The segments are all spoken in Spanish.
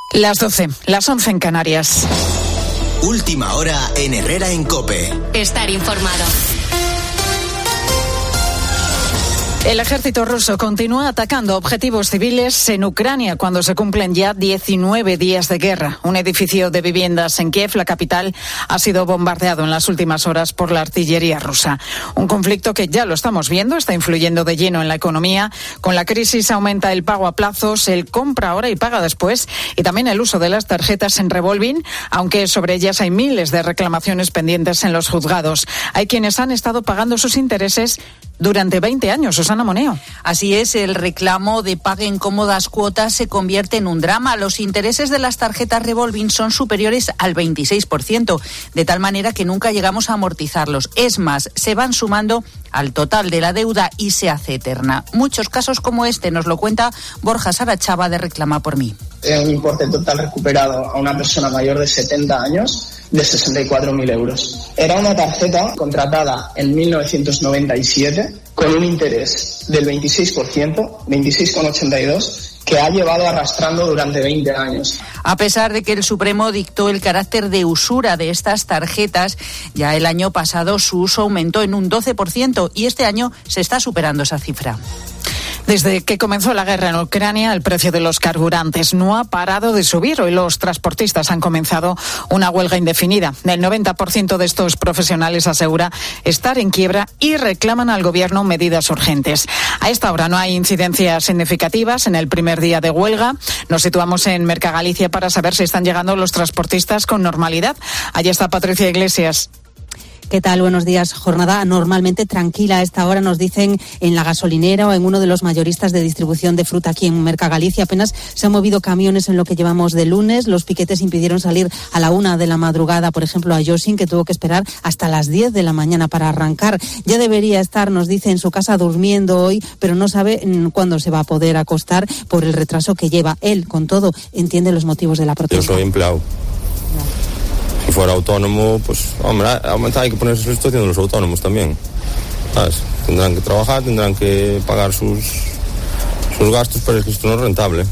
Las 12, las 11 en Canarias. Última hora en Herrera en COPE. Estar informado. El ejército ruso continúa atacando objetivos civiles en Ucrania cuando se cumplen ya 19 días de guerra. Un edificio de viviendas en Kiev, la capital, ha sido bombardeado en las últimas horas por la artillería rusa. Un conflicto que ya lo estamos viendo, está influyendo de lleno en la economía. Con la crisis aumenta el pago a plazos, el compra ahora y paga después, y también el uso de las tarjetas en revolving, aunque sobre ellas hay miles de reclamaciones pendientes en los juzgados. Hay quienes han estado pagando sus intereses durante 20 años. Susana Moneo. Así es, el reclamo de paguen cómodas cuotas se convierte en un drama. Los intereses de las tarjetas revolving son superiores al 26%, de tal manera que nunca llegamos a amortizarlos. Es más, se van sumando al total de la deuda y se hace eterna. Muchos casos como este nos lo cuenta Borja Sarachava de Reclama por mí. Un importe total recuperado a una persona mayor de 70 años de 64.000 euros. Era una tarjeta contratada en 1997 con un interés del 26%, 26,82%, que ha llevado arrastrando durante 20 años. A pesar de que el Supremo dictó el carácter de usura de estas tarjetas, ya el año pasado su uso aumentó en un 12% y este año se está superando esa cifra. Desde que comenzó la guerra en Ucrania, el precio de los carburantes no ha parado de subir. Hoy los transportistas han comenzado una huelga indefinida. El 90% de estos profesionales asegura estar en quiebra y reclaman al gobierno medidas urgentes. A esta hora no hay incidencias significativas en el primer día de huelga. Nos situamos en Mercagalicia para saber si están llegando los transportistas con normalidad. Allí está Patricia Iglesias. ¿Qué tal? Buenos días. Jornada normalmente tranquila a esta hora, nos dicen en la gasolinera o en uno de los mayoristas de distribución de fruta aquí en Mercagalicia. Apenas se han movido camiones en lo que llevamos de lunes. Los piquetes impidieron salir a la 1 de la madrugada, por ejemplo, a Yosin, que tuvo que esperar hasta las 10 de la mañana para arrancar. Ya debería estar, nos dice, en su casa durmiendo hoy, pero no sabe cuándo se va a poder acostar por el retraso que lleva. Él, con todo, entiende los motivos de la protesta. Yo soy empleado. Si fuera autónomo, pues, hombre, hay que ponerse en la situación de los autónomos también. ¿Sabes? Tendrán que trabajar, tendrán que pagar sus gastos, pero es que esto no es rentable.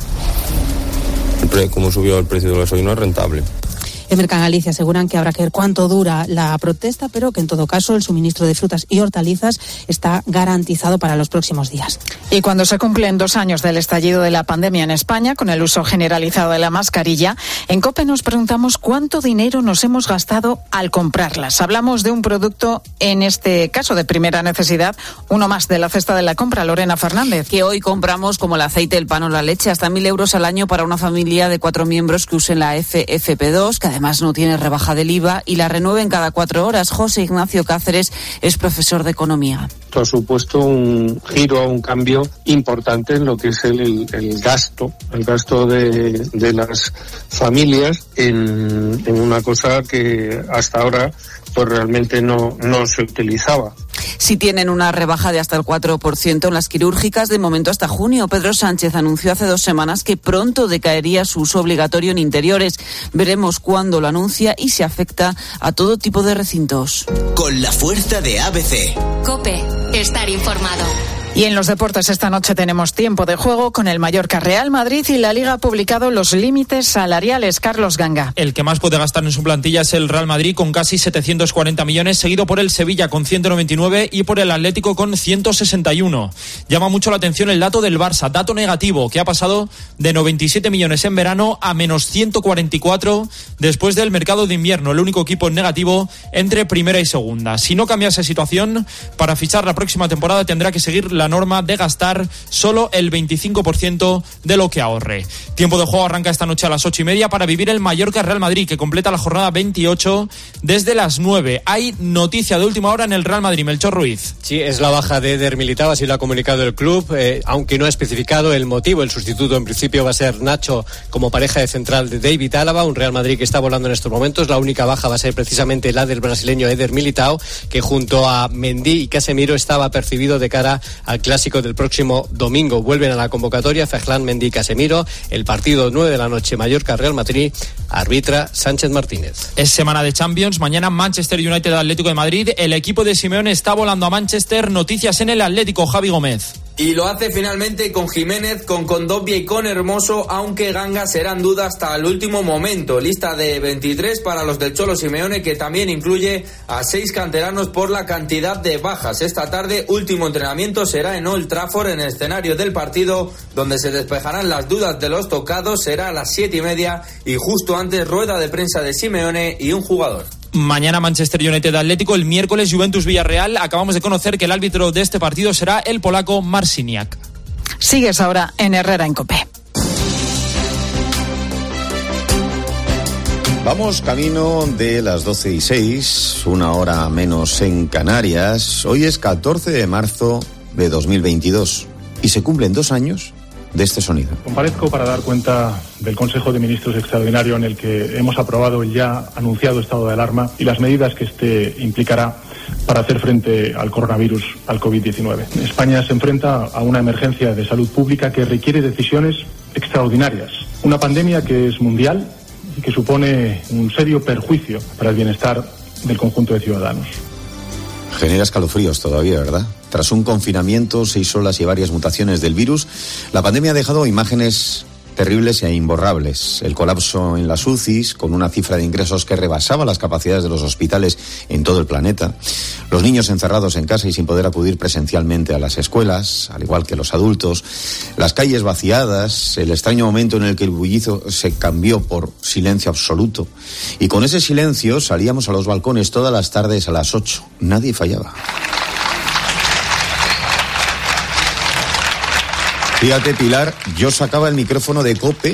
Como subió el precio del gasoil, no es rentable. En Mercagalicia aseguran que habrá que ver cuánto dura la protesta, pero que en todo caso el suministro de frutas y hortalizas está garantizado para los próximos días. Y cuando se cumplen 2 años del estallido de la pandemia en España, con el uso generalizado de la mascarilla, en COPE nos preguntamos cuánto dinero nos hemos gastado al comprarlas. Hablamos de un producto, en este caso de primera necesidad, uno más de la cesta de la compra. Lorena Fernández. Que hoy compramos, como el aceite, el pan o la leche, hasta 1.000 euros al año para una familia de 4 miembros que usen la FFP2, que además no tiene rebaja del IVA y la renueven cada 4 horas. José Ignacio Cáceres es profesor de Economía. Esto ha supuesto un giro, un cambio importante en lo que es el gasto de las familias en una cosa que hasta ahora pues realmente no se utilizaba. Sí tienen una rebaja de hasta el 4% en las quirúrgicas, de momento hasta junio. Pedro Sánchez anunció hace 2 semanas que pronto decaería su uso obligatorio en interiores. Veremos cuándo lo anuncia y si afecta a todo tipo de recintos. Con la fuerza de ABC. COPE, estar informado. Y en los deportes esta noche tenemos tiempo de juego con el Mallorca Real Madrid y la Liga ha publicado los límites salariales. Carlos Ganga. El que más puede gastar en su plantilla es el Real Madrid con casi 740 millones, seguido por el Sevilla con 199 y por el Atlético con 161. Llama mucho la atención el dato del Barça, dato negativo, que ha pasado de 97 millones en verano a menos 144 después del mercado de invierno, el único equipo en negativo entre primera y segunda. Si no cambia esa situación, para fichar la próxima temporada tendrá que seguir la norma de gastar solo el 25% de lo que ahorre. Tiempo de juego arranca esta noche a las 8:30 para vivir el Mallorca Real Madrid, que completa la jornada 28 desde las 9. Hay noticia de última hora en el Real Madrid, Melchor Ruiz. Sí, es la baja de Eder Militao, así lo ha comunicado el club, aunque no ha especificado el motivo. El sustituto en principio va a ser Nacho como pareja de central de David Álava, un Real Madrid que está volando en estos momentos. La única baja va a ser precisamente la del brasileño Eder Militao, que junto a Mendy y Casemiro estaba percibido de cara al clásico del próximo domingo. Vuelven a la convocatoria Ferland, Mendy y Casemiro. El partido 9 de la noche, Mallorca-Real Madrid, arbitra Sánchez Martínez. Es semana de Champions. Mañana Manchester United, Atlético de Madrid. El equipo de Simeone está volando a Manchester. Noticias en el Atlético, Javi Gómez. Y lo hace finalmente con Jiménez, con Condovia y con Hermoso, aunque Ganga será en duda hasta el último momento. Lista de 23 para los del Cholo Simeone, que también incluye a 6 canteranos por la cantidad de bajas. Esta tarde, último entrenamiento será en Old Trafford, en el escenario del partido, donde se despejarán las dudas de los tocados. Será a las 7:30 y justo antes rueda de prensa de Simeone y un jugador. Mañana Manchester United Atlético, el miércoles Juventus Villarreal. Acabamos de conocer que el árbitro de este partido será el polaco Marciniak. Sigues ahora en Herrera en COPE. Vamos camino de las 12:06, una hora menos en Canarias. Hoy es 14 de marzo de 2022 y se cumplen 2 años de este sonido. Comparezco para dar cuenta del Consejo de Ministros extraordinario en el que hemos aprobado el ya anunciado estado de alarma y las medidas que este implicará para hacer frente al coronavirus, al COVID-19. España se enfrenta a una emergencia de salud pública que requiere decisiones extraordinarias. Una pandemia que es mundial y que supone un serio perjuicio para el bienestar del conjunto de ciudadanos. Genera escalofríos todavía, ¿verdad? Tras un confinamiento, 6 olas y varias mutaciones del virus, la pandemia ha dejado imágenes terribles e imborrables. El colapso en las UCIs, con una cifra de ingresos que rebasaba las capacidades de los hospitales en todo el planeta. Los niños encerrados en casa y sin poder acudir presencialmente a las escuelas, al igual que los adultos. Las calles vaciadas, el extraño momento en el que el bullicio se cambió por silencio absoluto. Y con ese silencio salíamos a los balcones todas las tardes a las 8. Nadie fallaba. Fíjate, Pilar, yo sacaba el micrófono de COPE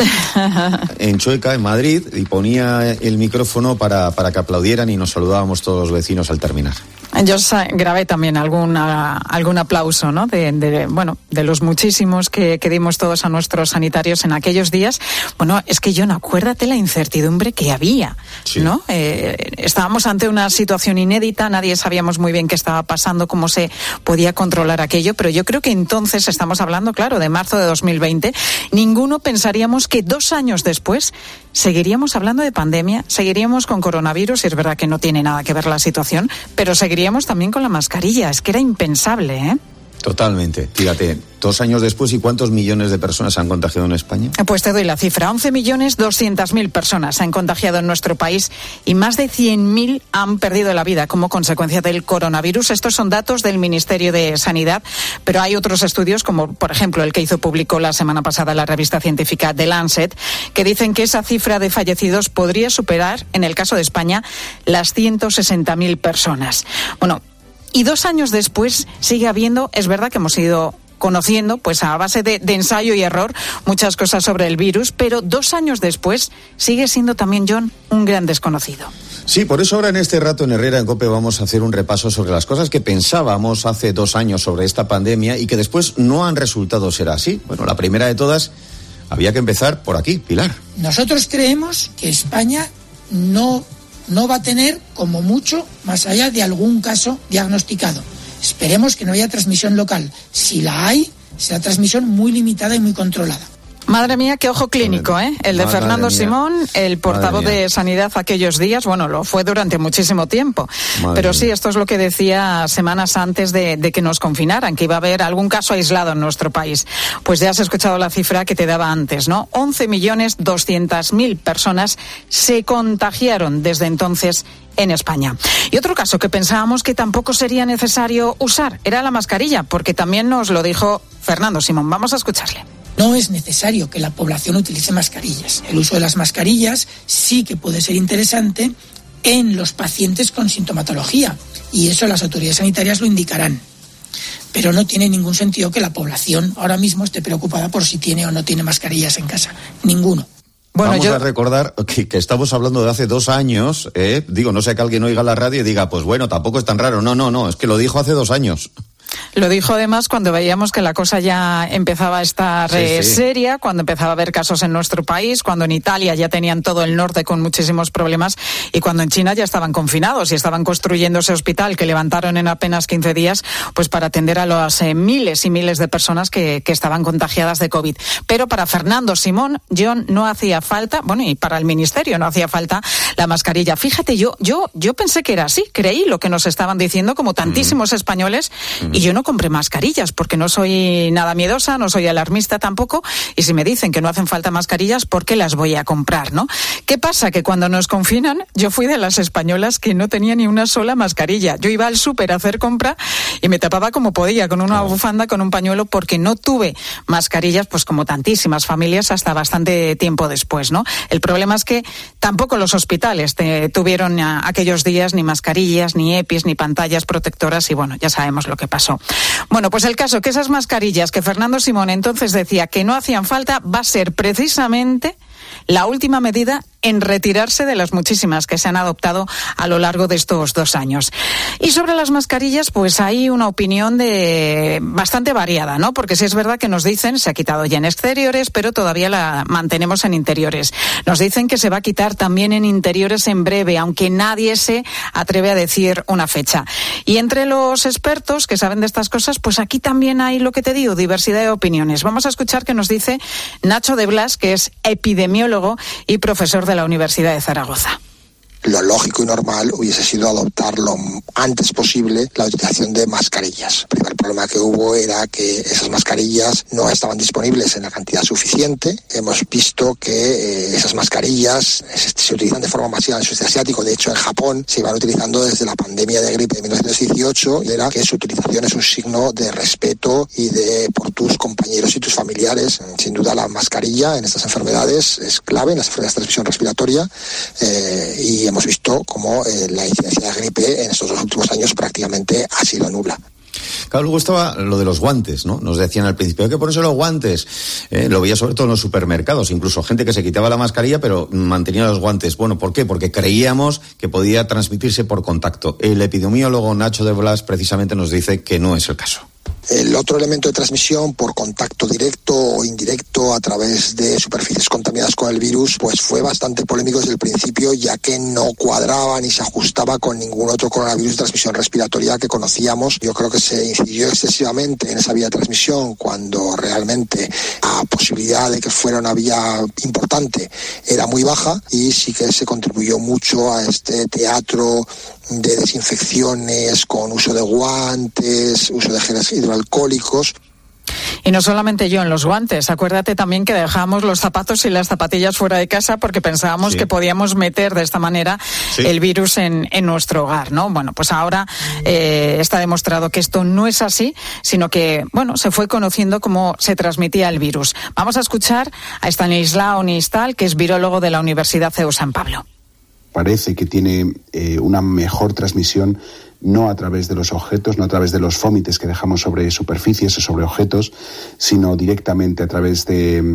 en Chueca, en Madrid, y ponía el micrófono para que aplaudieran y nos saludábamos todos los vecinos al terminar. Yo grabé también algún aplauso, ¿no? De los muchísimos que dimos todos a nuestros sanitarios en aquellos días. Bueno, es que, John, acuérdate la incertidumbre que había, sí, ¿no? Estábamos ante una situación inédita, nadie sabíamos muy bien qué estaba pasando, cómo se podía controlar aquello, pero yo creo que entonces, estamos hablando, claro, de marzo de 2020, ninguno pensaríamos que 2 años después seguiríamos hablando de pandemia, seguiríamos con coronavirus, y es verdad que no tiene nada que ver la situación, pero seguiríamos también con la mascarilla. Es que era impensable, ¿eh? Totalmente. Fíjate, 2 años después, ¿y cuántos millones de personas se han contagiado en España? Pues te doy la cifra. 11.200.000 personas se han contagiado en nuestro país y más de 100.000 han perdido la vida como consecuencia del coronavirus. Estos son datos del Ministerio de Sanidad, pero hay otros estudios, como por ejemplo el que hizo público la semana pasada la revista científica The Lancet, que dicen que esa cifra de fallecidos podría superar, en el caso de España, las 160.000 personas. Bueno, y 2 años después sigue habiendo, es verdad que hemos ido conociendo, pues a base de ensayo y error, muchas cosas sobre el virus, pero 2 años después sigue siendo también, John, un gran desconocido. Sí, por eso ahora en este rato en Herrera en COPE vamos a hacer un repaso sobre las cosas que pensábamos hace 2 años sobre esta pandemia y que después no han resultado ser así. Bueno, la primera de todas, había que empezar por aquí, Pilar. Nosotros creemos que España no va a tener, como mucho, más allá de algún caso diagnosticado. Esperemos que no haya transmisión local. Si la hay, será transmisión muy limitada y muy controlada. Madre mía, qué ojo clínico, ¿eh? El de Fernando Simón, el portavoz de Sanidad aquellos días, bueno, lo fue durante muchísimo tiempo. Pero sí, esto es lo que decía semanas antes de que nos confinaran, que iba a haber algún caso aislado en nuestro país. Pues ya has escuchado la cifra que te daba antes, ¿no? 11.200.000 personas se contagiaron desde entonces en España. Y otro caso que pensábamos que tampoco sería necesario usar era la mascarilla, porque también nos lo dijo Fernando Simón. Vamos a escucharle. No es necesario que la población utilice mascarillas. El uso de las mascarillas sí que puede ser interesante en los pacientes con sintomatología, y eso las autoridades sanitarias lo indicarán. Pero no tiene ningún sentido que la población ahora mismo esté preocupada por si tiene o no tiene mascarillas en casa. Ninguno. Bueno, vamos a recordar que estamos hablando de hace 2 años, no sé que alguien oiga la radio y diga, pues bueno, tampoco es tan raro. No, es que lo dijo hace 2 años. Lo dijo además cuando veíamos que la cosa ya empezaba a estar seria, cuando empezaba a haber casos en nuestro país, cuando en Italia ya tenían todo el norte con muchísimos problemas y cuando en China ya estaban confinados y estaban construyendo ese hospital que levantaron en apenas 15 días pues para atender a los miles y miles de personas que estaban contagiadas de COVID. Pero para Fernando Simón, John, no hacía falta, bueno, y para el Ministerio no hacía falta la mascarilla. Fíjate, yo pensé que era así, creí lo que nos estaban diciendo como tantísimos españoles y yo no compré mascarillas porque no soy nada miedosa, no soy alarmista tampoco, y si me dicen que no hacen falta mascarillas, ¿por qué las voy a comprar, no? ¿Qué pasa? Que cuando nos confinan, yo fui de las españolas que no tenía ni una sola mascarilla. Yo iba al súper a hacer compra y me tapaba como podía, con una bufanda, con un pañuelo, porque no tuve mascarillas, pues como tantísimas familias, hasta bastante tiempo después, ¿no? El problema es que tampoco los hospitales tuvieron aquellos días ni mascarillas, ni EPIs, ni pantallas protectoras, y bueno, ya sabemos lo que pasó. Bueno, pues el caso que esas mascarillas que Fernando Simón entonces decía que no hacían falta, va a ser precisamente la última medida en retirarse de las muchísimas que se han adoptado a lo largo de estos 2 años. Y sobre las mascarillas, pues hay una opinión bastante variada, ¿no? Porque sí es verdad que nos dicen, se ha quitado ya en exteriores, pero todavía la mantenemos en interiores. Nos dicen que se va a quitar también en interiores en breve, aunque nadie se atreve a decir una fecha. Y entre los expertos que saben de estas cosas, pues aquí también hay, lo que te digo, diversidad de opiniones. Vamos a escuchar qué nos dice Nacho de Blas, que es epidemiólogo y profesor de la Universidad de Zaragoza. Lo lógico y normal hubiese sido adoptar lo antes posible la utilización de mascarillas. El primer problema que hubo era que esas mascarillas no estaban disponibles en la cantidad suficiente. Hemos visto que esas mascarillas se utilizan de forma masiva en el sudeste asiático. De hecho, en Japón se iban utilizando desde la pandemia de gripe de 1918, y era que su utilización es un signo de respeto y por tus compañeros y tus familiares. Sin duda, la mascarilla en estas enfermedades es clave, en las enfermedades de transmisión respiratoria, y hemos visto cómo la incidencia de gripe en estos 2 últimos años prácticamente ha sido nula. Claro, luego estaba lo de los guantes, ¿no? Nos decían al principio, hay que ponerse los guantes. Lo veía sobre todo en los supermercados, incluso gente que se quitaba la mascarilla pero mantenía los guantes. Bueno, ¿por qué? Porque creíamos que podía transmitirse por contacto. El epidemiólogo Nacho de Blas precisamente nos dice que no es el caso. El otro elemento de transmisión por contacto directo o indirecto a través de superficies contaminadas con el virus, pues fue bastante polémico desde el principio, ya que no cuadraba ni se ajustaba con ningún otro coronavirus de transmisión respiratoria que conocíamos. Yo creo que se incidió excesivamente en esa vía de transmisión cuando realmente la posibilidad de que fuera una vía importante era muy baja, y sí que se contribuyó mucho a este teatro de desinfecciones con uso de guantes, uso de geles hidroalcohólicos. Y no solamente yo en los guantes, acuérdate también que dejábamos los zapatos y las zapatillas fuera de casa porque pensábamos que podíamos meter de esta manera el virus en nuestro hogar, ¿no? Bueno, pues ahora está demostrado que esto no es así, sino que, bueno, se fue conociendo cómo se transmitía el virus. Vamos a escuchar a Estanislao Nistal, que es virólogo de la Universidad CEU San Pablo. Parece que tiene una mejor transmisión no a través de los objetos, no a través de los fómites que dejamos sobre superficies o sobre objetos, sino directamente a través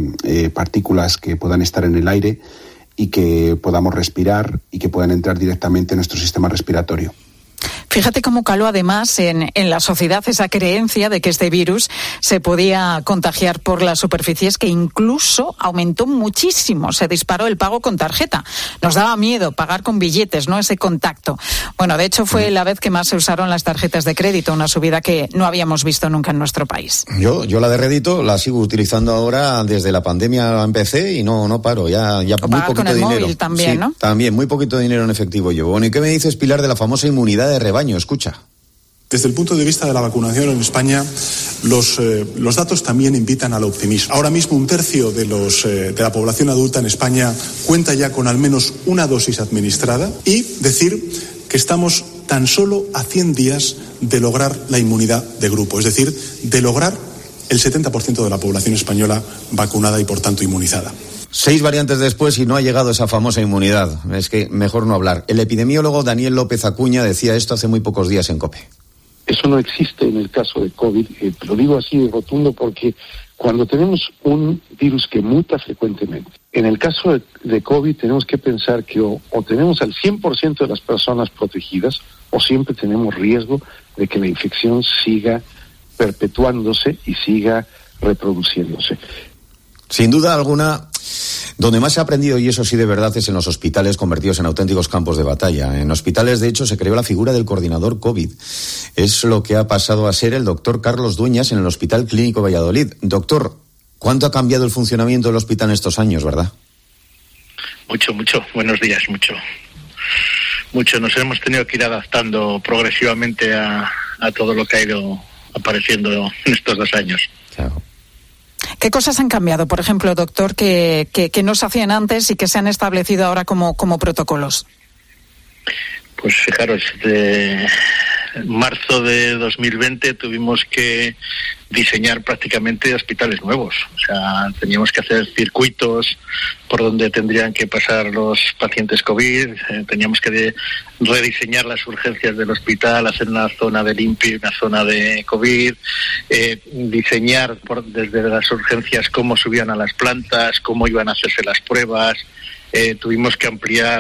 de partículas que puedan estar en el aire y que podamos respirar y que puedan entrar directamente en nuestro sistema respiratorio. Fíjate cómo caló además en la sociedad esa creencia de que este virus se podía contagiar por las superficies, que incluso aumentó muchísimo, se disparó el pago con tarjeta. Nos daba miedo pagar con billetes, ¿no? Ese contacto. Bueno, de hecho fue la vez que más se usaron las tarjetas de crédito, una subida que no habíamos visto nunca en nuestro país. Yo la de rédito la sigo utilizando ahora desde la pandemia empecé y no paro, ya muy poquito con el dinero. Móvil también, sí, ¿no? También, muy poquito dinero en efectivo llevo. Bueno, ¿y qué me dices, Pilar, de la famosa inmunidad de rebaño? Escucha. Desde el punto de vista de la vacunación en España, los datos también invitan al optimismo. Ahora mismo 1/3 de la población adulta en España cuenta ya con al menos una dosis administrada, y decir que estamos tan solo a 100 días de lograr la inmunidad de grupo, es decir, de lograr el 70% de la población española vacunada y por tanto inmunizada. 6 variantes después y no ha llegado esa famosa inmunidad. Es que mejor no hablar. El epidemiólogo Daniel López Acuña decía esto hace muy pocos días en COPE. Eso no existe en el caso de COVID. Lo digo así de rotundo porque cuando tenemos un virus que muta frecuentemente, en el caso de COVID tenemos que pensar que o tenemos al 100% de las personas protegidas, o siempre tenemos riesgo de que la infección siga perpetuándose y siga reproduciéndose. Sin duda alguna, donde más se ha aprendido, y eso sí de verdad, es en los hospitales convertidos en auténticos campos de batalla. En hospitales, de hecho, se creó la figura del coordinador COVID. Es lo que ha pasado a ser el doctor Carlos Dueñas en el Hospital Clínico Valladolid. Doctor, ¿cuánto ha cambiado el funcionamiento del hospital en estos años, verdad? Mucho. Buenos días, mucho. Nos hemos tenido que ir adaptando progresivamente a todo lo que ha ido apareciendo en estos 2 años. Claro. ¿Qué cosas han cambiado, por ejemplo, doctor, que no se hacían antes y que se han establecido ahora como protocolos? Pues fijaros, de marzo de 2020 tuvimos que diseñar prácticamente hospitales nuevos. O sea, teníamos que hacer circuitos por donde tendrían que pasar los pacientes COVID, teníamos que rediseñar las urgencias del hospital, hacer una zona de limpio y una zona de COVID, diseñar desde las urgencias cómo subían a las plantas, cómo iban a hacerse las pruebas. Tuvimos que ampliar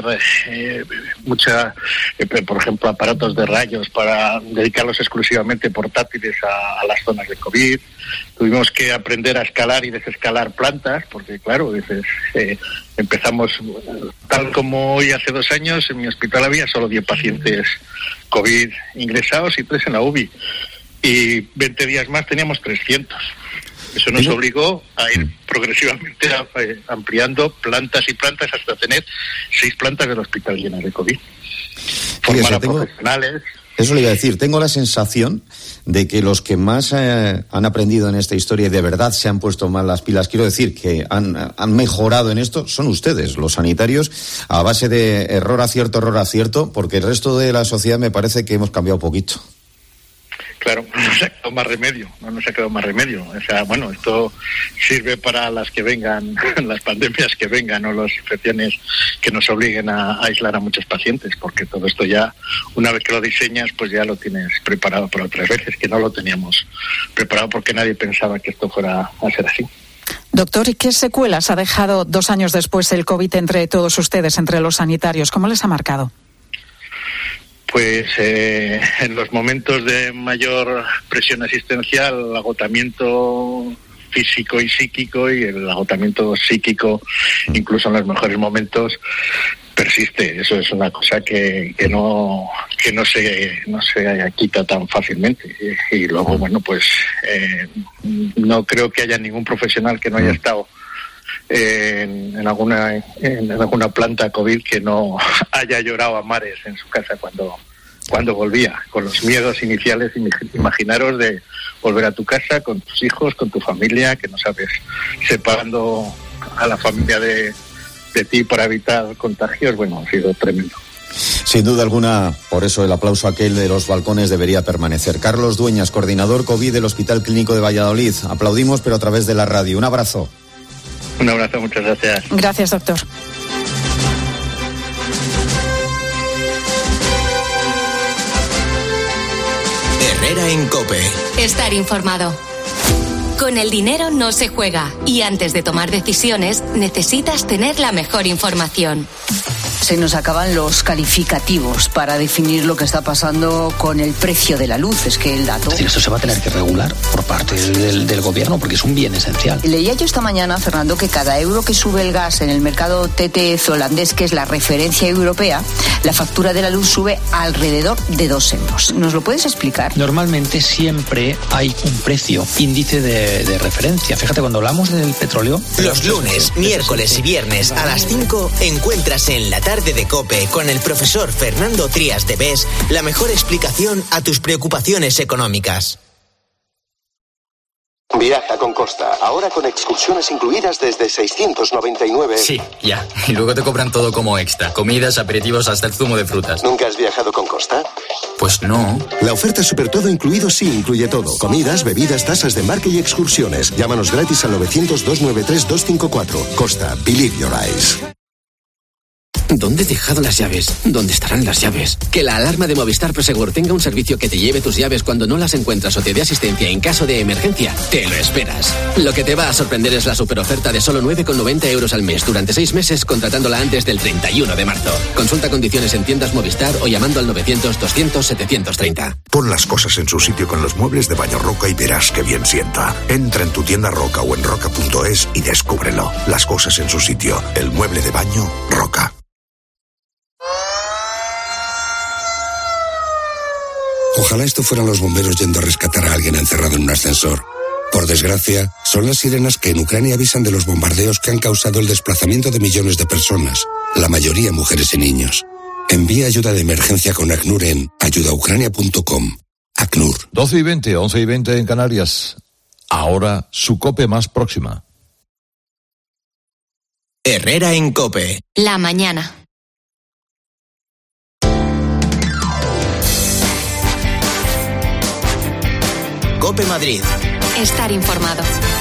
por ejemplo, aparatos de rayos para dedicarlos exclusivamente portátiles a las zonas de COVID. Tuvimos que aprender a escalar y desescalar plantas, porque claro, empezamos tal como hoy hace 2 años. En mi hospital había solo 10 pacientes COVID ingresados y 3 en la UBI. Y 20 días más teníamos 300. Eso nos obligó a ir progresivamente ampliando plantas y plantas hasta tener 6 plantas del hospital llenas de COVID. Formar a profesionales. Eso le iba a decir, tengo la sensación de que los que más han aprendido en esta historia y de verdad se han puesto mal las pilas, quiero decir que han mejorado en esto, son ustedes, los sanitarios, a base de error, acierto, porque el resto de la sociedad me parece que hemos cambiado poquito. Claro, no nos ha quedado más remedio. O sea, bueno, esto sirve para las que vengan, las pandemias que vengan o las infecciones que nos obliguen a aislar a muchos pacientes, porque todo esto ya, una vez que lo diseñas, pues ya lo tienes preparado para otras veces, que no lo teníamos preparado porque nadie pensaba que esto fuera a ser así. Doctor, ¿y qué secuelas ha dejado 2 años después el COVID entre todos ustedes, entre los sanitarios? ¿Cómo les ha marcado? Pues en los momentos de mayor presión asistencial, agotamiento físico y psíquico, y el agotamiento psíquico, incluso en los mejores momentos, persiste. Eso es una cosa que no se quita tan fácamente. Y luego, bueno, pues no creo que haya ningún profesional que no haya estado en alguna planta COVID que no haya llorado a mares en su casa cuando volvía, con los miedos iniciales. Imaginaros de volver a tu casa con tus hijos, con tu familia, que no sabes, separando a la familia de ti para evitar contagios. Bueno, ha sido tremendo. Sin duda alguna, por eso el aplauso aquel de los balcones debería permanecer. Carlos Dueñas, coordinador COVID del Hospital Clínico de Valladolid. Aplaudimos, pero a través de la radio. Un abrazo. Un abrazo, muchas gracias. Gracias, doctor. Herrera en COPE. Estar informado. Con el dinero no se juega y antes de tomar decisiones necesitas tener la mejor información. Se nos acaban los calificativos para definir lo que está pasando con el precio de la luz. Es que el dato... Es decir, esto se va a tener que regular por parte del gobierno porque es un bien esencial. Leía yo esta mañana, Fernando, que cada euro que sube el gas en el mercado TTF holandés, que es la referencia europea, la factura de la luz sube alrededor de 2 euros. ¿Nos lo puedes explicar? Normalmente siempre hay un precio, índice de referencia. Fíjate, cuando hablamos del petróleo... Los lunes, miércoles y viernes a las 5 encuentras en la tarde de COPE con el profesor Fernando Trías de Bes la mejor explicación a tus preocupaciones económicas. Viaja con Costa, ahora con excursiones incluidas desde 699. Sí, ya. Y luego te cobran todo como extra. Comidas, aperitivos, hasta el zumo de frutas. ¿Nunca has viajado con Costa? Pues no. La oferta Super Todo Incluido sí incluye todo. Comidas, bebidas, tasas de embarque y excursiones. Llámanos gratis al 900-293-254. Costa, believe your eyes. ¿Dónde he dejado las llaves? ¿Dónde estarán las llaves? Que la alarma de Movistar Prosegur tenga un servicio que te lleve tus llaves cuando no las encuentras o te dé asistencia en caso de emergencia, te lo esperas. Lo que te va a sorprender es la superoferta de solo 9,90 euros al mes durante 6 meses contratándola antes del 31 de marzo. Consulta condiciones en tiendas Movistar o llamando al 900-200-730. Pon las cosas en su sitio con los muebles de Baño Roca y verás que bien sienta. Entra en tu tienda Roca o en roca.es y descúbrelo. Las cosas en su sitio. El mueble de baño Roca. Ojalá esto fueran los bomberos yendo a rescatar a alguien encerrado en un ascensor. Por desgracia, son las sirenas que en Ucrania avisan de los bombardeos que han causado el desplazamiento de millones de personas, la mayoría mujeres y niños. Envía ayuda de emergencia con ACNUR en ayudaucrania.com. ACNUR. 12:20, 11:20 en Canarias. Ahora su COPE más próxima. Herrera en COPE. La mañana. COPE Madrid. Estar informado.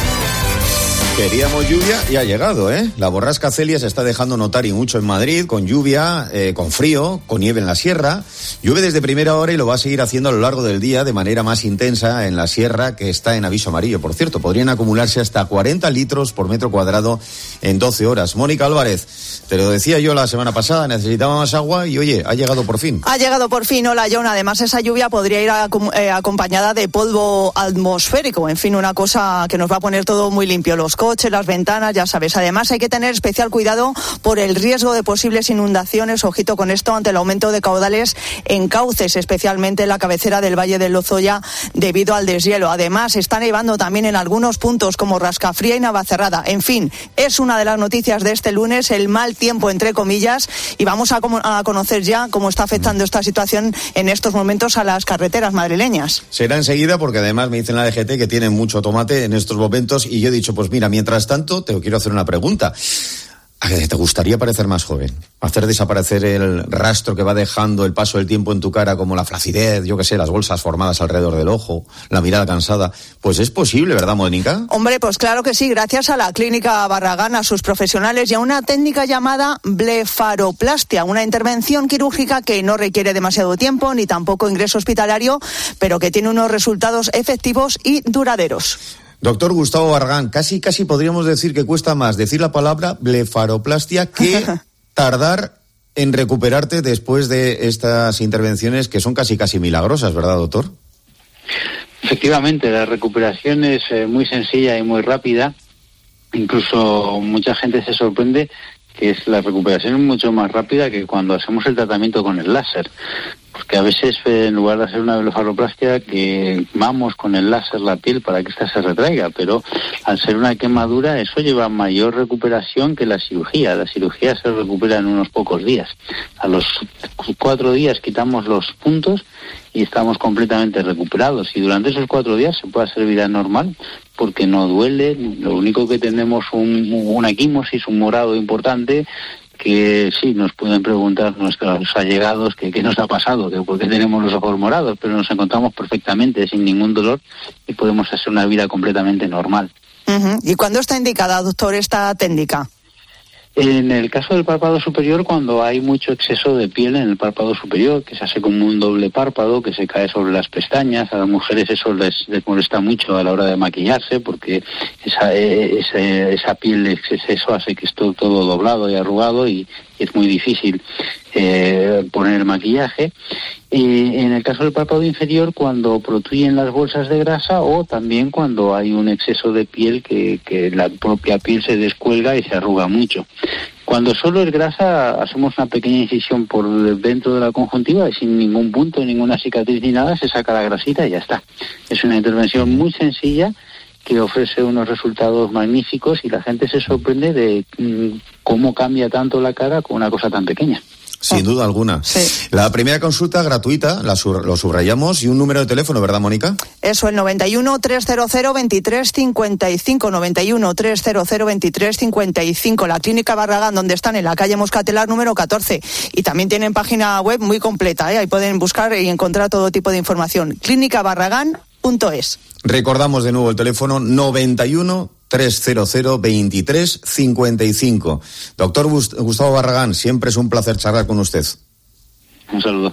Queríamos lluvia y ha llegado, ¿eh? La borrasca Celia se está dejando notar y mucho en Madrid, con lluvia, con frío, con nieve en la sierra. Llueve desde primera hora y lo va a seguir haciendo a lo largo del día de manera más intensa en la sierra, que está en aviso amarillo. Por cierto, podrían acumularse hasta 40 litros por metro cuadrado en 12 horas. Mónica Álvarez, te lo decía yo la semana pasada, necesitaba más agua y oye, ha llegado por fin. Ha llegado por fin, hola John. Además, esa lluvia podría ir acompañada de polvo atmosférico. En fin, una cosa que nos va a poner todo muy limpio. Los coches, las ventanas, ya sabes. Además, hay que tener especial cuidado por el riesgo de posibles inundaciones. Ojito con esto ante el aumento de caudales en cauces, especialmente en la cabecera del Valle del Lozoya, debido al deshielo. Además, está nevando también en algunos puntos como Rascafría y Navacerrada. En fin, es una de las noticias de este lunes, el mal tiempo, entre comillas, y vamos a conocer ya cómo está afectando esta situación en estos momentos a las carreteras madrileñas. Será enseguida, porque además me dicen la DGT que tienen mucho tomate en estos momentos, y yo he dicho, pues mira, mientras tanto, te quiero hacer una pregunta. ¿Te gustaría parecer más joven? ¿Hacer desaparecer el rastro que va dejando el paso del tiempo en tu cara, como la flacidez, yo qué sé, las bolsas formadas alrededor del ojo, la mirada cansada? Pues es posible, ¿verdad, Mónica? Hombre, pues claro que sí, gracias a la Clínica Barragán, a sus profesionales y a una técnica llamada blefaroplastia, una intervención quirúrgica que no requiere demasiado tiempo ni tampoco ingreso hospitalario, pero que tiene unos resultados efectivos y duraderos. Doctor Gustavo Barragán, casi podríamos decir que cuesta más decir la palabra blefaroplastia que tardar en recuperarte después de estas intervenciones que son casi milagrosas, ¿verdad, doctor? Efectivamente, la recuperación es muy sencilla y muy rápida. Incluso mucha gente se sorprende que la recuperación es mucho más rápida que cuando hacemos el tratamiento con el láser. Porque a veces, en lugar de hacer una blefaroplastia, quemamos con el láser la piel para que ésta se retraiga, pero al ser una quemadura, eso lleva mayor recuperación que la cirugía. La cirugía se recupera en unos pocos días. A los 4 días quitamos los puntos y estamos completamente recuperados. Y durante esos 4 días se puede hacer vida normal, porque no duele. Lo único que tenemos una equimosis, un morado importante, que sí, nos pueden preguntar nuestros allegados qué nos ha pasado, que por qué tenemos los ojos morados, pero nos encontramos perfectamente, sin ningún dolor, y podemos hacer una vida completamente normal. Uh-huh. ¿Y cuándo está indicada, doctor, esta técnica? En el caso del párpado superior, cuando hay mucho exceso de piel en el párpado superior, que se hace como un doble párpado, que se cae sobre las pestañas, a las mujeres eso les molesta mucho a la hora de maquillarse, porque esa piel de exceso hace que esté todo doblado y arrugado y es muy difícil poner el maquillaje. En el caso del párpado inferior, cuando protruyen las bolsas de grasa, o también cuando hay un exceso de piel que la propia piel se descuelga y se arruga mucho. Cuando solo es grasa, hacemos una pequeña incisión por dentro de la conjuntiva y sin ningún punto, ninguna cicatriz ni nada, se saca la grasita y ya está. Es una intervención muy sencilla que ofrece unos resultados magníficos y la gente se sorprende de cómo cambia tanto la cara con una cosa tan pequeña. Sin duda alguna. Sí. La primera consulta gratuita, lo subrayamos, y un número de teléfono, ¿verdad, Mónica? Eso, el 91 300 23 55, 91 300 23 55. La Clínica Barragán, donde están en la calle Moscatelar número 14. Y también tienen página web muy completa, ahí pueden buscar y encontrar todo tipo de información. clínicabarragán.es. Recordamos de nuevo el teléfono 91 300 23 55. Doctor Gustavo Barragán, siempre es un placer charlar con usted. Un saludo.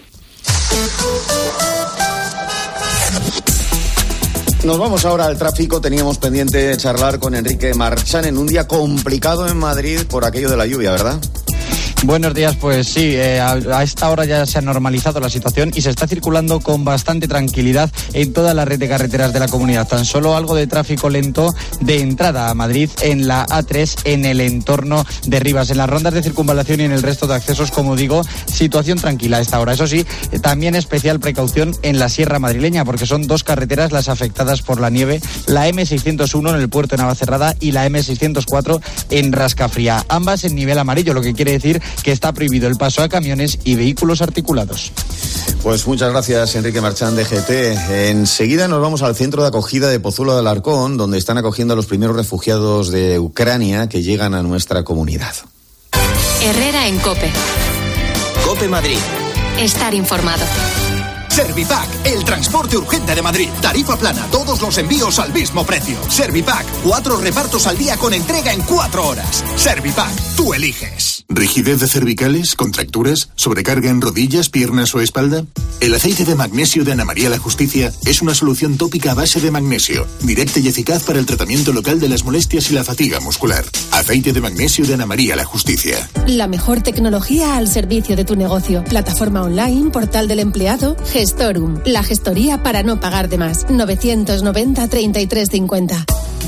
Nos vamos ahora al tráfico. Teníamos pendiente charlar con Enrique Marchán en un día complicado en Madrid por aquello de la lluvia, ¿verdad? Buenos días, pues sí, a esta hora ya se ha normalizado la situación y se está circulando con bastante tranquilidad en toda la red de carreteras de la comunidad. Tan solo algo de tráfico lento de entrada a Madrid en la A3 en el entorno de Rivas. En las rondas de circunvalación y en el resto de accesos, como digo, situación tranquila a esta hora. Eso sí, también especial precaución en la Sierra Madrileña, porque son 2 carreteras las afectadas por la nieve, la M601 en el puerto de Navacerrada y la M604 en Rascafría. Ambas en nivel amarillo, lo que quiere decir que está prohibido el paso a camiones y vehículos articulados. Pues muchas gracias, Enrique Marchán de GT. Enseguida nos vamos al centro de acogida de Pozuelo de Alarcón, donde están acogiendo a los primeros refugiados de Ucrania que llegan a nuestra comunidad. Herrera en COPE. COPE Madrid. Estar informado. Servipack, el transporte urgente de Madrid. Tarifa plana, todos los envíos al mismo precio. Servipack, 4 repartos al día con entrega en 4 horas. Servipack, tú eliges. ¿Rigidez de cervicales, contracturas, sobrecarga en rodillas, piernas o espalda? El aceite de magnesio de Ana María La Justicia es una solución tópica a base de magnesio, directa y eficaz para el tratamiento local de las molestias y la fatiga muscular. Aceite de magnesio de Ana María La Justicia. La mejor tecnología al servicio de tu negocio. Plataforma online, portal del empleado, Gestorum, la gestoría para no pagar de más. 990 33 50.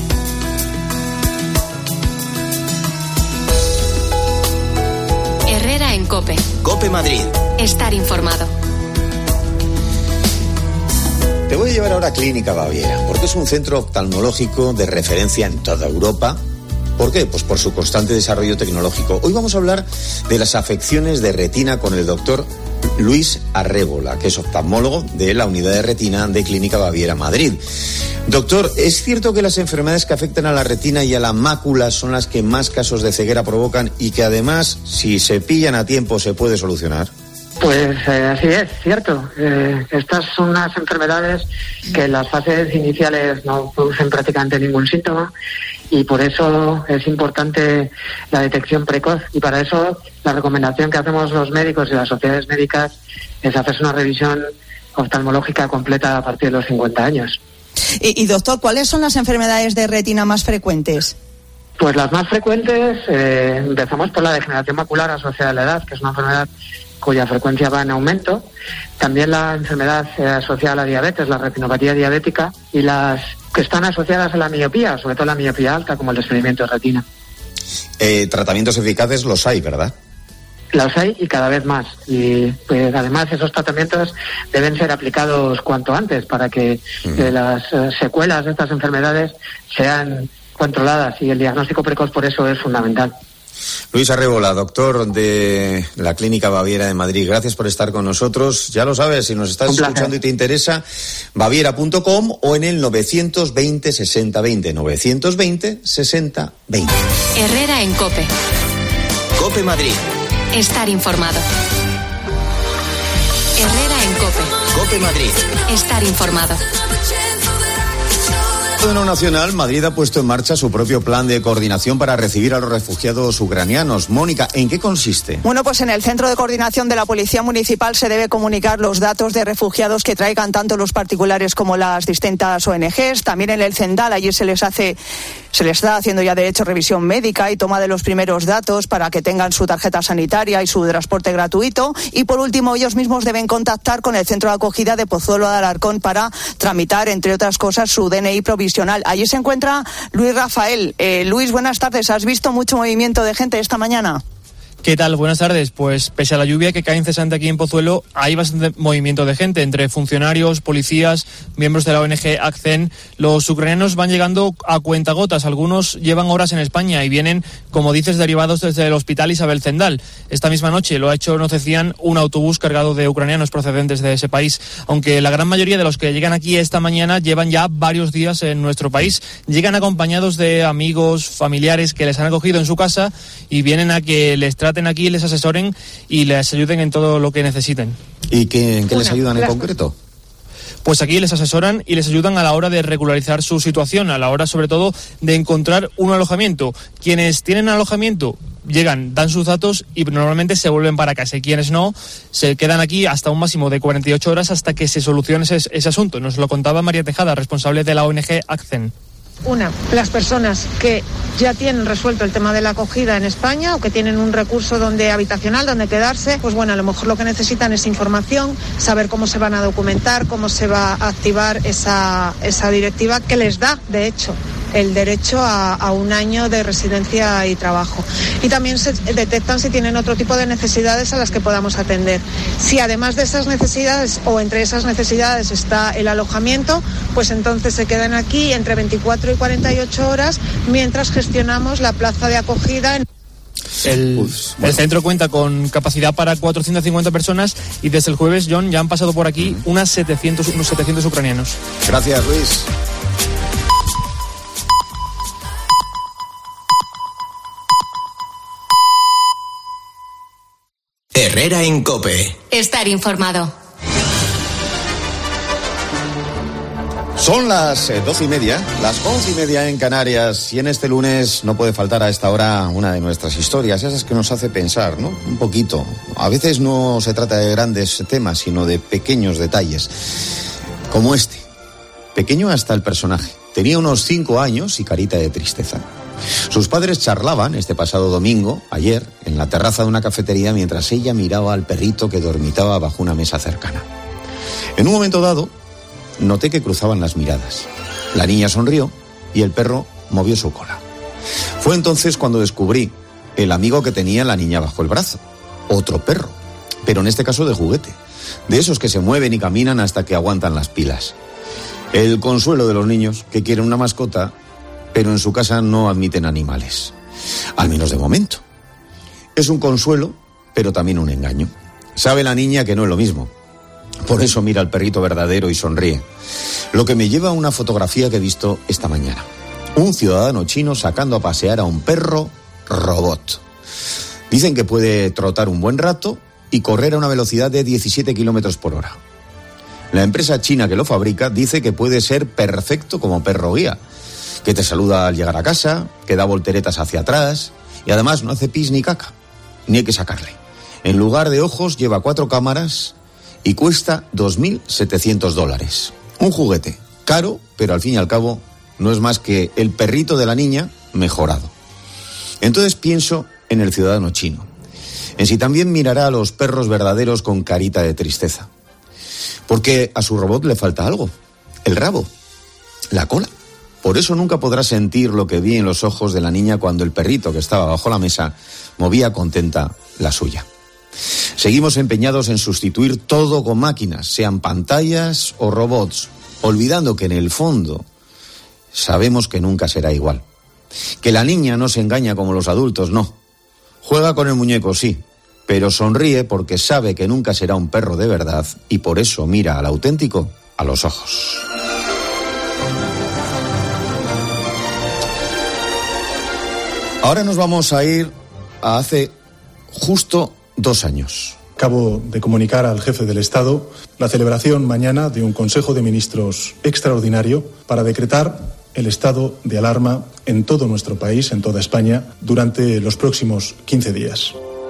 Herrera en COPE. COPE Madrid. Estar informado. Te voy a llevar ahora a Clínica Baviera, porque es un centro oftalmológico de referencia en toda Europa. ¿Por qué? Pues por su constante desarrollo tecnológico. Hoy vamos a hablar de las afecciones de retina con el doctor Luis Arrébola, que es oftalmólogo de la Unidad de Retina de Clínica Baviera Madrid. Doctor, ¿es cierto que las enfermedades que afectan a la retina y a la mácula son las que más casos de ceguera provocan y que además, si se pillan a tiempo, se puede solucionar? Pues así es, cierto. Estas son unas enfermedades que en las fases iniciales no producen prácticamente ningún síntoma y por eso es importante la detección precoz y para eso la recomendación que hacemos los médicos y las sociedades médicas es hacerse una revisión oftalmológica completa a partir de los 50 años. Y doctor, ¿cuáles son las enfermedades de retina más frecuentes? Pues las más frecuentes, empezamos por la degeneración macular asociada a la edad, que es una enfermedad cuya frecuencia va en aumento. También la enfermedad asociada a la diabetes, la retinopatía diabética, y las que están asociadas a la miopía, sobre todo la miopía alta, como el desprendimiento de retina. Tratamientos eficaces los hay, ¿verdad? Los hay y cada vez más. Y pues, además esos tratamientos deben ser aplicados cuanto antes para que las secuelas de estas enfermedades sean controladas y el diagnóstico precoz por eso es fundamental. Luis Arrébola, doctor de la Clínica Baviera de Madrid, gracias por estar con nosotros. Ya lo sabes, si nos estás escuchando y te interesa, baviera.com o en el 920 60 20, 920 60 20. Herrera en COPE. COPE Madrid. Estar informado. Herrera en COPE. COPE Madrid. Estar informado. En lo nacional, Madrid ha puesto en marcha su propio plan de coordinación para recibir a los refugiados ucranianos. Mónica, ¿en qué consiste? Bueno, pues en el Centro de Coordinación de la Policía Municipal se debe comunicar los datos de refugiados que traigan tanto los particulares como las distintas ONGs. También en el CENDAL, allí se les está haciendo ya de hecho revisión médica y toma de los primeros datos para que tengan su tarjeta sanitaria y su transporte gratuito. Y por último, ellos mismos deben contactar con el Centro de Acogida de Pozuelo de Alarcón para tramitar, entre otras cosas, su DNI provisional. Allí se encuentra Luis Rafael. Luis, buenas tardes. ¿Has visto mucho movimiento de gente esta mañana? ¿Qué tal? Buenas tardes. Pues pese a la lluvia que cae incesante aquí en Pozuelo, hay bastante movimiento de gente entre funcionarios, policías, miembros de la ONG ACCEN. Los ucranianos van llegando a cuentagotas. Algunos llevan horas en España y vienen, como dices, derivados desde el Hospital Isabel Zendal. Esta misma noche lo ha hecho, nos decían, un autobús cargado de ucranianos procedentes de ese país. Aunque la gran mayoría de los que llegan aquí esta mañana llevan ya varios días en nuestro país. Llegan acompañados de amigos, familiares que les han acogido en su casa y vienen a que les traten aquí, les asesoren y les ayuden en todo lo que necesiten. ¿Y en qué les ayudan en concreto? Pues aquí les asesoran y les ayudan a la hora de regularizar su situación, a la hora sobre todo de encontrar un alojamiento. Quienes tienen alojamiento llegan, dan sus datos y normalmente se vuelven para casa. Y quienes no, se quedan aquí hasta un máximo de 48 horas hasta que se solucione ese asunto. Nos lo contaba María Tejada, responsable de la ONG ACCEN. Una, las personas que ya tienen resuelto el tema de la acogida en España o que tienen un recurso habitacional donde quedarse, pues bueno, a lo mejor lo que necesitan es información, saber cómo se van a documentar, cómo se va a activar esa directiva que les da, de hecho, el derecho a un año de residencia y trabajo. Y también se detectan si tienen otro tipo de necesidades a las que podamos atender. Si además de esas necesidades o entre esas necesidades está el alojamiento, pues entonces se quedan aquí entre 24 y 48 horas mientras gestionamos la plaza de acogida. El centro cuenta con capacidad para 450 personas y desde el jueves, John, ya han pasado por aquí unos 700 ucranianos. Gracias, Luis. Herrera en COPE. Estar informado. Son las 12:30, las 11:30 en Canarias, y en este lunes no puede faltar a esta hora una de nuestras historias, esas que nos hace pensar, ¿no? Un poquito. A veces no se trata de grandes temas, sino de pequeños detalles, como este. Pequeño hasta el personaje. Tenía unos 5 años y carita de tristeza. Sus padres charlaban este pasado domingo, ayer, en la terraza de una cafetería mientras ella miraba al perrito que dormitaba bajo una mesa cercana. En un momento dado, noté que cruzaban las miradas. La niña sonrió y el perro movió su cola. Fue entonces cuando descubrí el amigo que tenía la niña bajo el brazo. Otro perro, pero en este caso de juguete. De esos que se mueven y caminan hasta que aguantan las pilas. El consuelo de los niños que quieren una mascota, pero en su casa no admiten animales. Al menos de momento. Es un consuelo, pero también un engaño. Sabe la niña que no es lo mismo. Por eso mira al perrito verdadero y sonríe. Lo que me lleva a una fotografía que he visto esta mañana. Un ciudadano chino sacando a pasear a un perro robot. Dicen que puede trotar un buen rato y correr a una velocidad de 17 kilómetros por hora. La empresa china que lo fabrica dice que puede ser perfecto como perro guía, que te saluda al llegar a casa, que da volteretas hacia atrás y además no hace pis ni caca, ni hay que sacarle. En lugar de ojos lleva 4 cámaras y cuesta $2.700. Un juguete, caro, pero al fin y al cabo no es más que el perrito de la niña mejorado. Entonces pienso en el ciudadano chino, en si también mirará a los perros verdaderos con carita de tristeza. Porque a su robot le falta algo, el rabo, la cola. Por eso nunca podrá sentir lo que vi en los ojos de la niña cuando el perrito que estaba bajo la mesa movía contenta la suya. Seguimos empeñados en sustituir todo con máquinas, sean pantallas o robots, olvidando que en el fondo sabemos que nunca será igual. Que la niña no se engaña como los adultos, no. Juega con el muñeco, sí, pero sonríe porque sabe que nunca será un perro de verdad y por eso mira al auténtico a los ojos. Ahora nos vamos a ir a hace justo 2 años. Acabo de comunicar al jefe del Estado la celebración mañana de un Consejo de Ministros extraordinario para decretar el estado de alarma en todo nuestro país, en toda España, durante los próximos 15 días.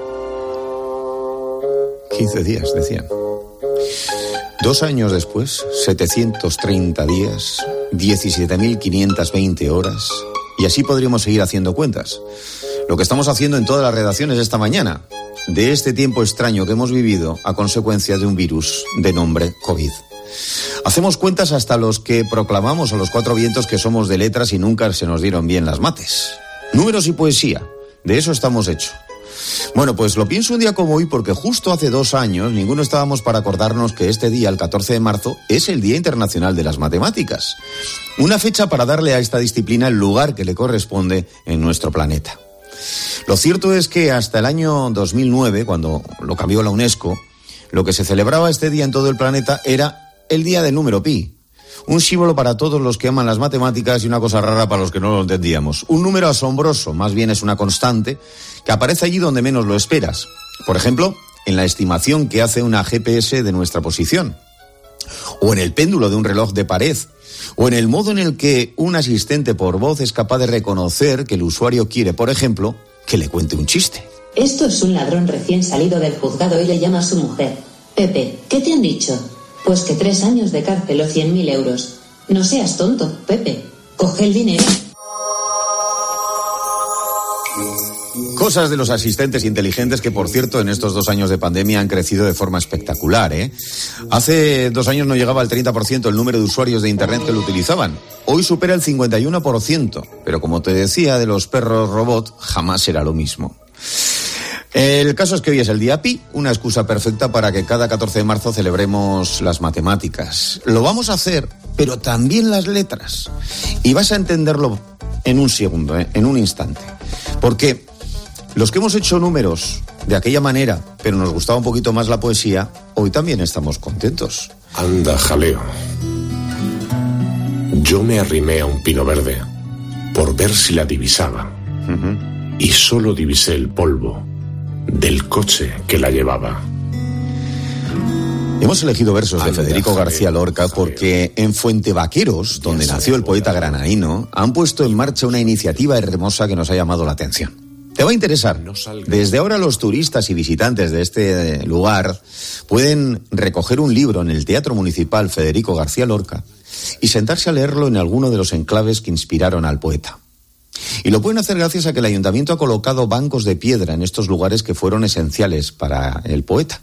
15 días, decían. 2 años después, 730 días, 17.520 horas, y así podríamos seguir haciendo cuentas. Lo que estamos haciendo en todas las redacciones esta mañana, de este tiempo extraño que hemos vivido a consecuencia de un virus de nombre COVID. Hacemos cuentas hasta los que proclamamos a los 4 vientos que somos de letras y nunca se nos dieron bien las mates. Números y poesía, de eso estamos hechos. Bueno, pues lo pienso un día como hoy porque justo hace 2 años ninguno estábamos para acordarnos que este día, el 14 de marzo, es el Día Internacional de las Matemáticas. Una fecha para darle a esta disciplina el lugar que le corresponde en nuestro planeta. Lo cierto es que hasta el año 2009, cuando lo cambió la UNESCO, lo que se celebraba este día en todo el planeta era el día del número pi. Un símbolo para todos los que aman las matemáticas y una cosa rara para los que no lo entendíamos. Un número asombroso, más bien es una constante, que aparece allí donde menos lo esperas. Por ejemplo, en la estimación que hace una GPS de nuestra posición. O en el péndulo de un reloj de pared. O en el modo en el que un asistente por voz es capaz de reconocer que el usuario quiere, por ejemplo, que le cuente un chiste. Esto es un ladrón recién salido del juzgado y le llama a su mujer. Pepe, ¿qué te han dicho? Pues que 3 años de cárcel o 100.000 euros. No seas tonto, Pepe. Coge el dinero. Cosas de los asistentes inteligentes que, por cierto, en estos 2 años de pandemia han crecido de forma espectacular, ¿eh? Hace 2 años no llegaba al 30% el número de usuarios de Internet que lo utilizaban. Hoy supera el 51%. Pero como te decía, de los perros robot jamás será lo mismo. El caso es que hoy es el día pi, una excusa perfecta para que cada 14 de marzo celebremos las matemáticas. Lo vamos a hacer, pero también las letras. Y vas a entenderlo en un segundo, en un instante. Porque Los que hemos hecho números de aquella manera, pero nos gustaba un poquito más la poesía, hoy también estamos contentos. Anda, jaleo. Yo me arrimé a un pino verde por ver si la divisaba. Y solo divisé el polvo del coche que la llevaba. Hemos elegido versos de Federico García Lorca porque en Fuentevaqueros, donde nació el poeta granadino, han puesto en marcha una iniciativa hermosa que nos ha llamado la atención. Te va a interesar. Desde ahora los turistas y visitantes de este lugar pueden recoger un libro en el Teatro Municipal Federico García Lorca y sentarse a leerlo en alguno de los enclaves que inspiraron al poeta. Y lo pueden hacer gracias a que el ayuntamiento ha colocado bancos de piedra en estos lugares que fueron esenciales para el poeta.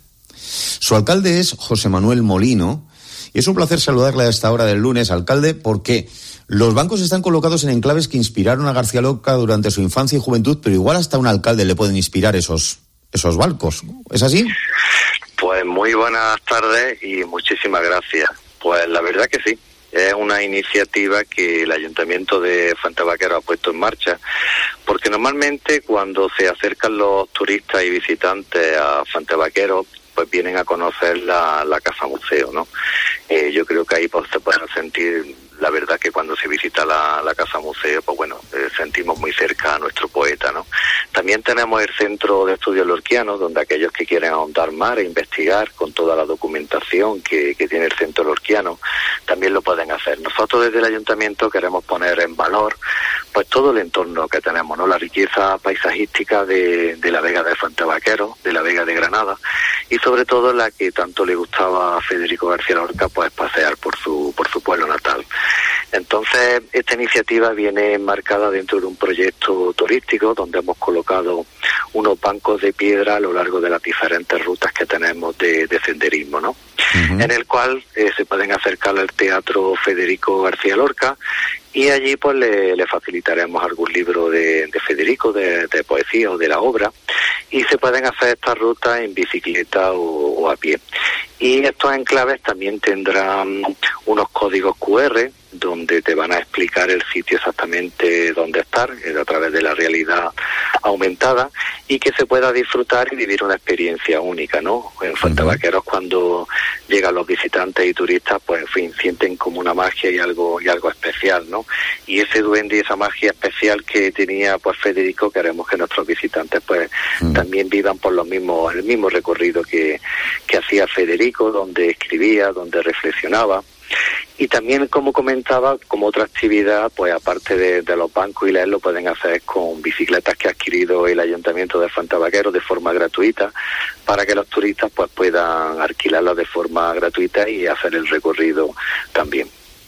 Su alcalde es José Manuel Molino y es un placer saludarle a esta hora del lunes, alcalde, porque los bancos están colocados en enclaves que inspiraron a García Lorca durante su infancia y juventud, pero igual hasta un alcalde le pueden inspirar esos bancos. ¿Es así? Pues muy buenas tardes y muchísimas gracias. Pues la verdad que sí. Es una iniciativa que el Ayuntamiento de Fuentevaqueros ha puesto en marcha, porque normalmente cuando se acercan los turistas y visitantes a Fuentevaqueros, pues vienen a conocer la Casa Museo, ¿no? Yo creo que ahí pues se pueden sentir, la verdad que cuando se visita la Casa Museo, pues bueno, sentimos muy cerca a nuestro poeta, ¿no? También tenemos el Centro de Estudios Lorquianos, donde aquellos que quieren ahondar más e investigar con toda la documentación que tiene el Centro Lorquiano, también lo pueden hacer. Nosotros desde el Ayuntamiento queremos poner en valor pues todo el entorno que tenemos, ¿no? La riqueza paisajística de la Vega de Fuentevaqueros, de la Vega de Granada, y sobre todo la que tanto le gustaba a Federico García Lorca, pues pasear por su pueblo natal. Entonces, esta iniciativa viene enmarcada dentro de un proyecto turístico donde hemos colocado unos bancos de piedra a lo largo de las diferentes rutas que tenemos de senderismo, ¿no? En el cual se pueden acercar al Teatro Federico García Lorca y allí pues le facilitaremos algún libro de Federico, de poesía o de la obra, y se pueden hacer estas rutas en bicicleta o a pie. Y estos enclaves también tendrán unos códigos QR donde te van a explicar el sitio exactamente dónde estar, a través de la realidad aumentada, y que se pueda disfrutar y vivir una experiencia única, ¿no? En Fuentevaqueros, cuando llegan los visitantes y turistas, pues en fin, sienten como una magia y algo especial, ¿no? Y ese duende y esa magia especial que tenía pues Federico, queremos que nuestros visitantes pues también vivan por el mismo recorrido que hacía Federico, donde escribía, donde reflexionaba. Y también, como comentaba, como otra actividad, pues aparte de los bancos y leer, lo pueden hacer con bicicletas que ha adquirido el Ayuntamiento de Fuentevaqueros de forma gratuita, para que los turistas pues puedan alquilarlas de forma gratuita y hacer el recorrido también.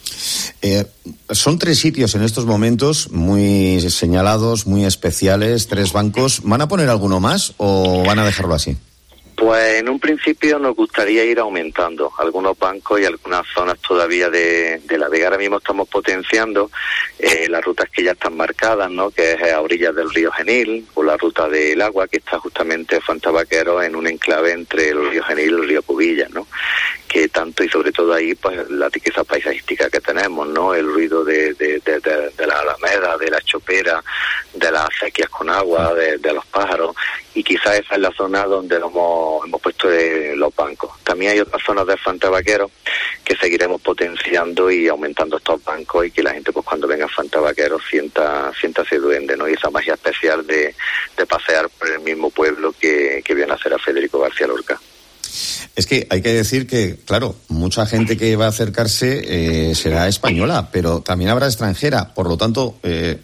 Son 3 sitios en estos momentos muy señalados, muy especiales, 3 bancos. ¿Van a poner alguno más o van a dejarlo así? Pues en un principio nos gustaría ir aumentando algunos bancos y algunas zonas todavía de la Vega. Ahora mismo estamos potenciando las rutas que ya están marcadas, ¿no? Que es a orillas del río Genil, o la ruta del agua, que está justamente en Fuentevaqueros, en un enclave entre el río Genil y el río Cubillas, ¿no? Que tanto y sobre todo ahí, pues la riqueza paisajística que tenemos, ¿no? El ruido de la alameda, de la chopera, de las acequias con agua, de los pájaros, y quizás esa es la zona donde hemos puesto los bancos. También hay otras zonas de Fuentevaqueros que seguiremos potenciando y aumentando estos bancos, y que la gente pues cuando venga a Fuentevaqueros sienta ese duende, ¿no? Y esa magia especial de pasear por el mismo pueblo que viene a hacer a Federico García Lorca. Es que hay que decir que, claro, mucha gente que va a acercarse será española, pero también habrá extranjera. Por lo tanto,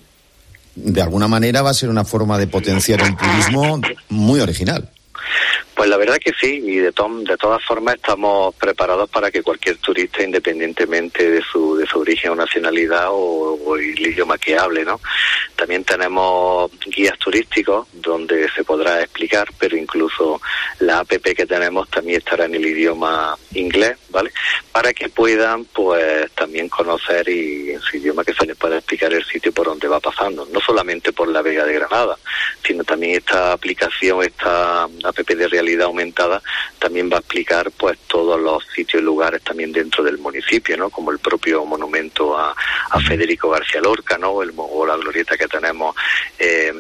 de alguna manera va a ser una forma de potenciar el turismo muy original. Pues la verdad que sí, y de todas formas estamos preparados para que cualquier turista, independientemente de su origen o nacionalidad o el idioma que hable, ¿no? También tenemos guías turísticos donde se podrá explicar, pero incluso la app que tenemos también estará en el idioma inglés, ¿vale? Para que puedan pues también conocer y en su idioma que se les pueda explicar el sitio por donde va pasando, no solamente por la Vega de Granada, sino también esta aplicación, esta app de realidad aumentada también va a explicar pues todos los sitios y lugares también dentro del municipio, ¿no? Como el propio monumento a Federico García Lorca, ¿no? O la glorieta que tenemos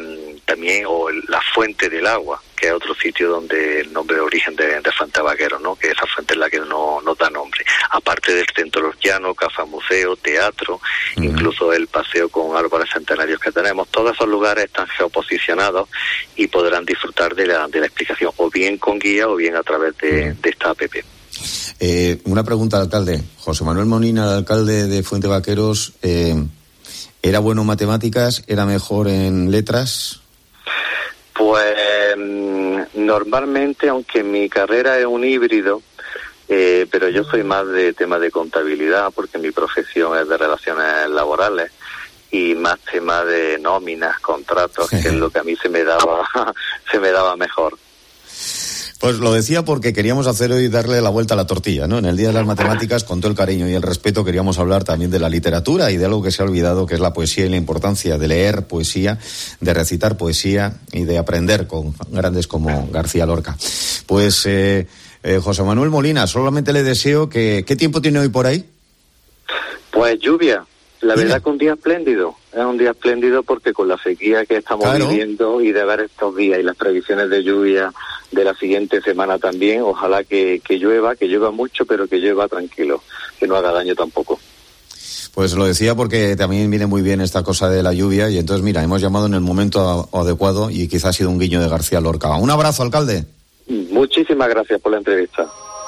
también, o la fuente del agua, que es otro sitio donde el nombre de origen de Fantabaquero, ¿no? Que esa fuente es la que nos da nombre. Aparte del Centro Los Llanos, Café Museo, teatro, incluso el paseo con árboles centenarios que tenemos, todos esos lugares están geoposicionados y podrán disfrutar de la explicación, o bien con guía o bien a través de esta app. Una pregunta al alcalde. José Manuel Molina, el alcalde de Fuentevaqueros, ¿era bueno en matemáticas? ¿Era mejor en letras? Pues normalmente, aunque mi carrera es un híbrido, pero yo soy más de tema de contabilidad, porque mi profesión es de relaciones laborales y más tema de nóminas, contratos, que es lo que a mí se me daba mejor. Pues lo decía porque queríamos hacer hoy darle la vuelta a la tortilla, ¿no? En el Día de las Matemáticas, con todo el cariño y el respeto, queríamos hablar también de la literatura y de algo que se ha olvidado, que es la poesía y la importancia de leer poesía, de recitar poesía y de aprender con grandes como García Lorca. Pues, José Manuel Molina, solamente le deseo que... ¿Qué tiempo tiene hoy por ahí? Pues lluvia. La verdad que un día espléndido, es un día espléndido porque con la sequía que estamos viviendo y de ver estos días y las previsiones de lluvia de la siguiente semana también, ojalá que llueva mucho, pero que llueva tranquilo, que no haga daño tampoco. Pues lo decía porque también viene muy bien esta cosa de la lluvia y entonces mira, hemos llamado en el momento adecuado y quizás ha sido un guiño de García Lorca. Un abrazo, alcalde. Muchísimas gracias por la entrevista.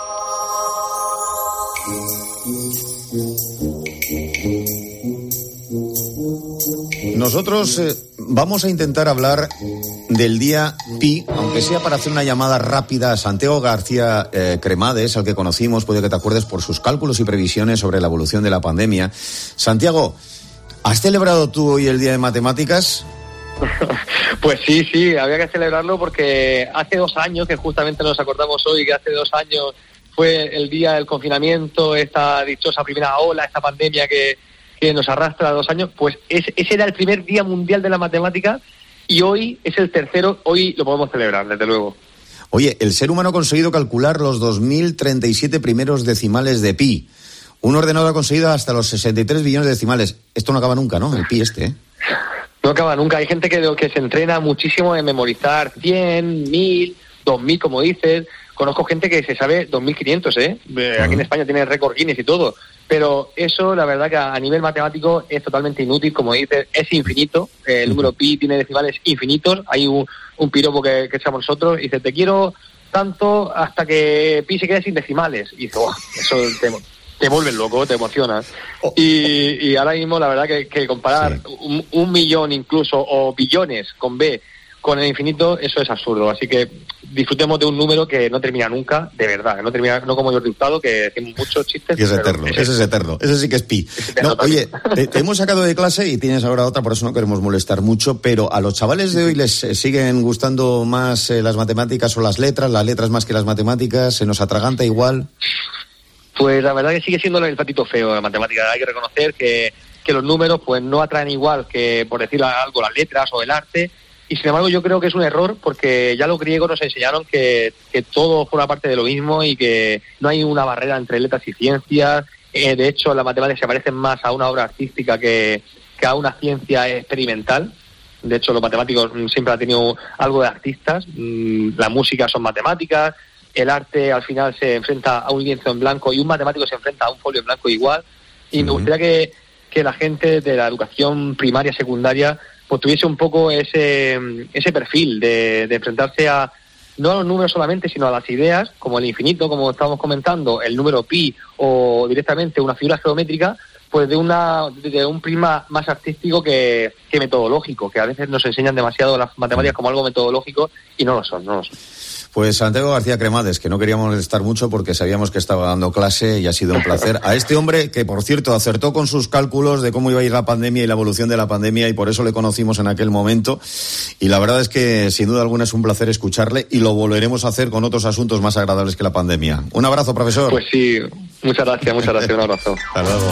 Nosotros vamos a intentar hablar del día Pi, aunque sea para hacer una llamada rápida a Santiago García Cremades, al que conocimos, puede que te acuerdes, por sus cálculos y previsiones sobre la evolución de la pandemia. Santiago, ¿has celebrado tú hoy el Día de Matemáticas? Pues sí, había que celebrarlo porque hace 2 años, que justamente nos acordamos hoy, que hace 2 años fue el día del confinamiento, esta dichosa primera ola, esta pandemia que nos arrastra 2 años, pues ese era el primer Día Mundial de la Matemática y hoy es el tercero, hoy lo podemos celebrar, desde luego. Oye, el ser humano ha conseguido calcular los 2037 primeros decimales de pi. Un ordenador ha conseguido hasta los 63 billones de decimales. Esto no acaba nunca, ¿no? El pi No acaba nunca. Hay gente que se entrena muchísimo en memorizar 100, 1000, 2000, como dices. Conozco gente que se sabe 2500, Aquí en España tiene récord Guinness y todo. Pero eso, la verdad que a nivel matemático es totalmente inútil, como dices, es infinito. El número pi tiene decimales infinitos. Hay un piropo que echamos nosotros y dice, te quiero tanto hasta que pi se quede sin decimales. Y dice, eso te vuelves loco, te emocionas. Y ahora mismo, la verdad que comparar un millón incluso, o billones con B, con el infinito, eso es absurdo. Así que disfrutemos de un número que no termina nunca, de verdad, que no termina, no como Jordi Hurtado, que decimos muchos chistes. Y es eterno, ese es eterno, ese sí que es pi. No, oye, te hemos sacado de clase y tienes ahora otra, por eso no queremos molestar mucho, pero a los chavales de hoy les siguen gustando más las matemáticas o las letras más que las matemáticas, se nos atraganta igual. Pues la verdad que sigue siendo el patito feo de la matemática. Hay que reconocer que los números pues no atraen igual que, por decir algo, las letras o el arte. Y sin embargo yo creo que es un error porque ya los griegos nos enseñaron que todo forma parte de lo mismo y que no hay una barrera entre letras y ciencias. De hecho, las matemáticas se parecen más a una obra artística que a una ciencia experimental. De hecho, los matemáticos siempre han tenido algo de artistas. La música son matemáticas. El arte al final se enfrenta a un lienzo en blanco y un matemático se enfrenta a un folio en blanco igual. Y me gustaría que la gente de la educación primaria, secundaria, pues tuviese un poco ese perfil de enfrentarse no a los números solamente, sino a las ideas, como el infinito, como estábamos comentando, el número pi o directamente una figura geométrica, pues de un prisma más artístico que metodológico, que a veces nos enseñan demasiado las matemáticas como algo metodológico y no lo son. Pues Santiago García Cremades, que no queríamos molestar mucho porque sabíamos que estaba dando clase y ha sido un placer. A este hombre que, por cierto, acertó con sus cálculos de cómo iba a ir la pandemia y la evolución de la pandemia y por eso le conocimos en aquel momento. Y la verdad es que, sin duda alguna, es un placer escucharle y lo volveremos a hacer con otros asuntos más agradables que la pandemia. Un abrazo, profesor. Pues sí, muchas gracias, un abrazo. Hasta luego.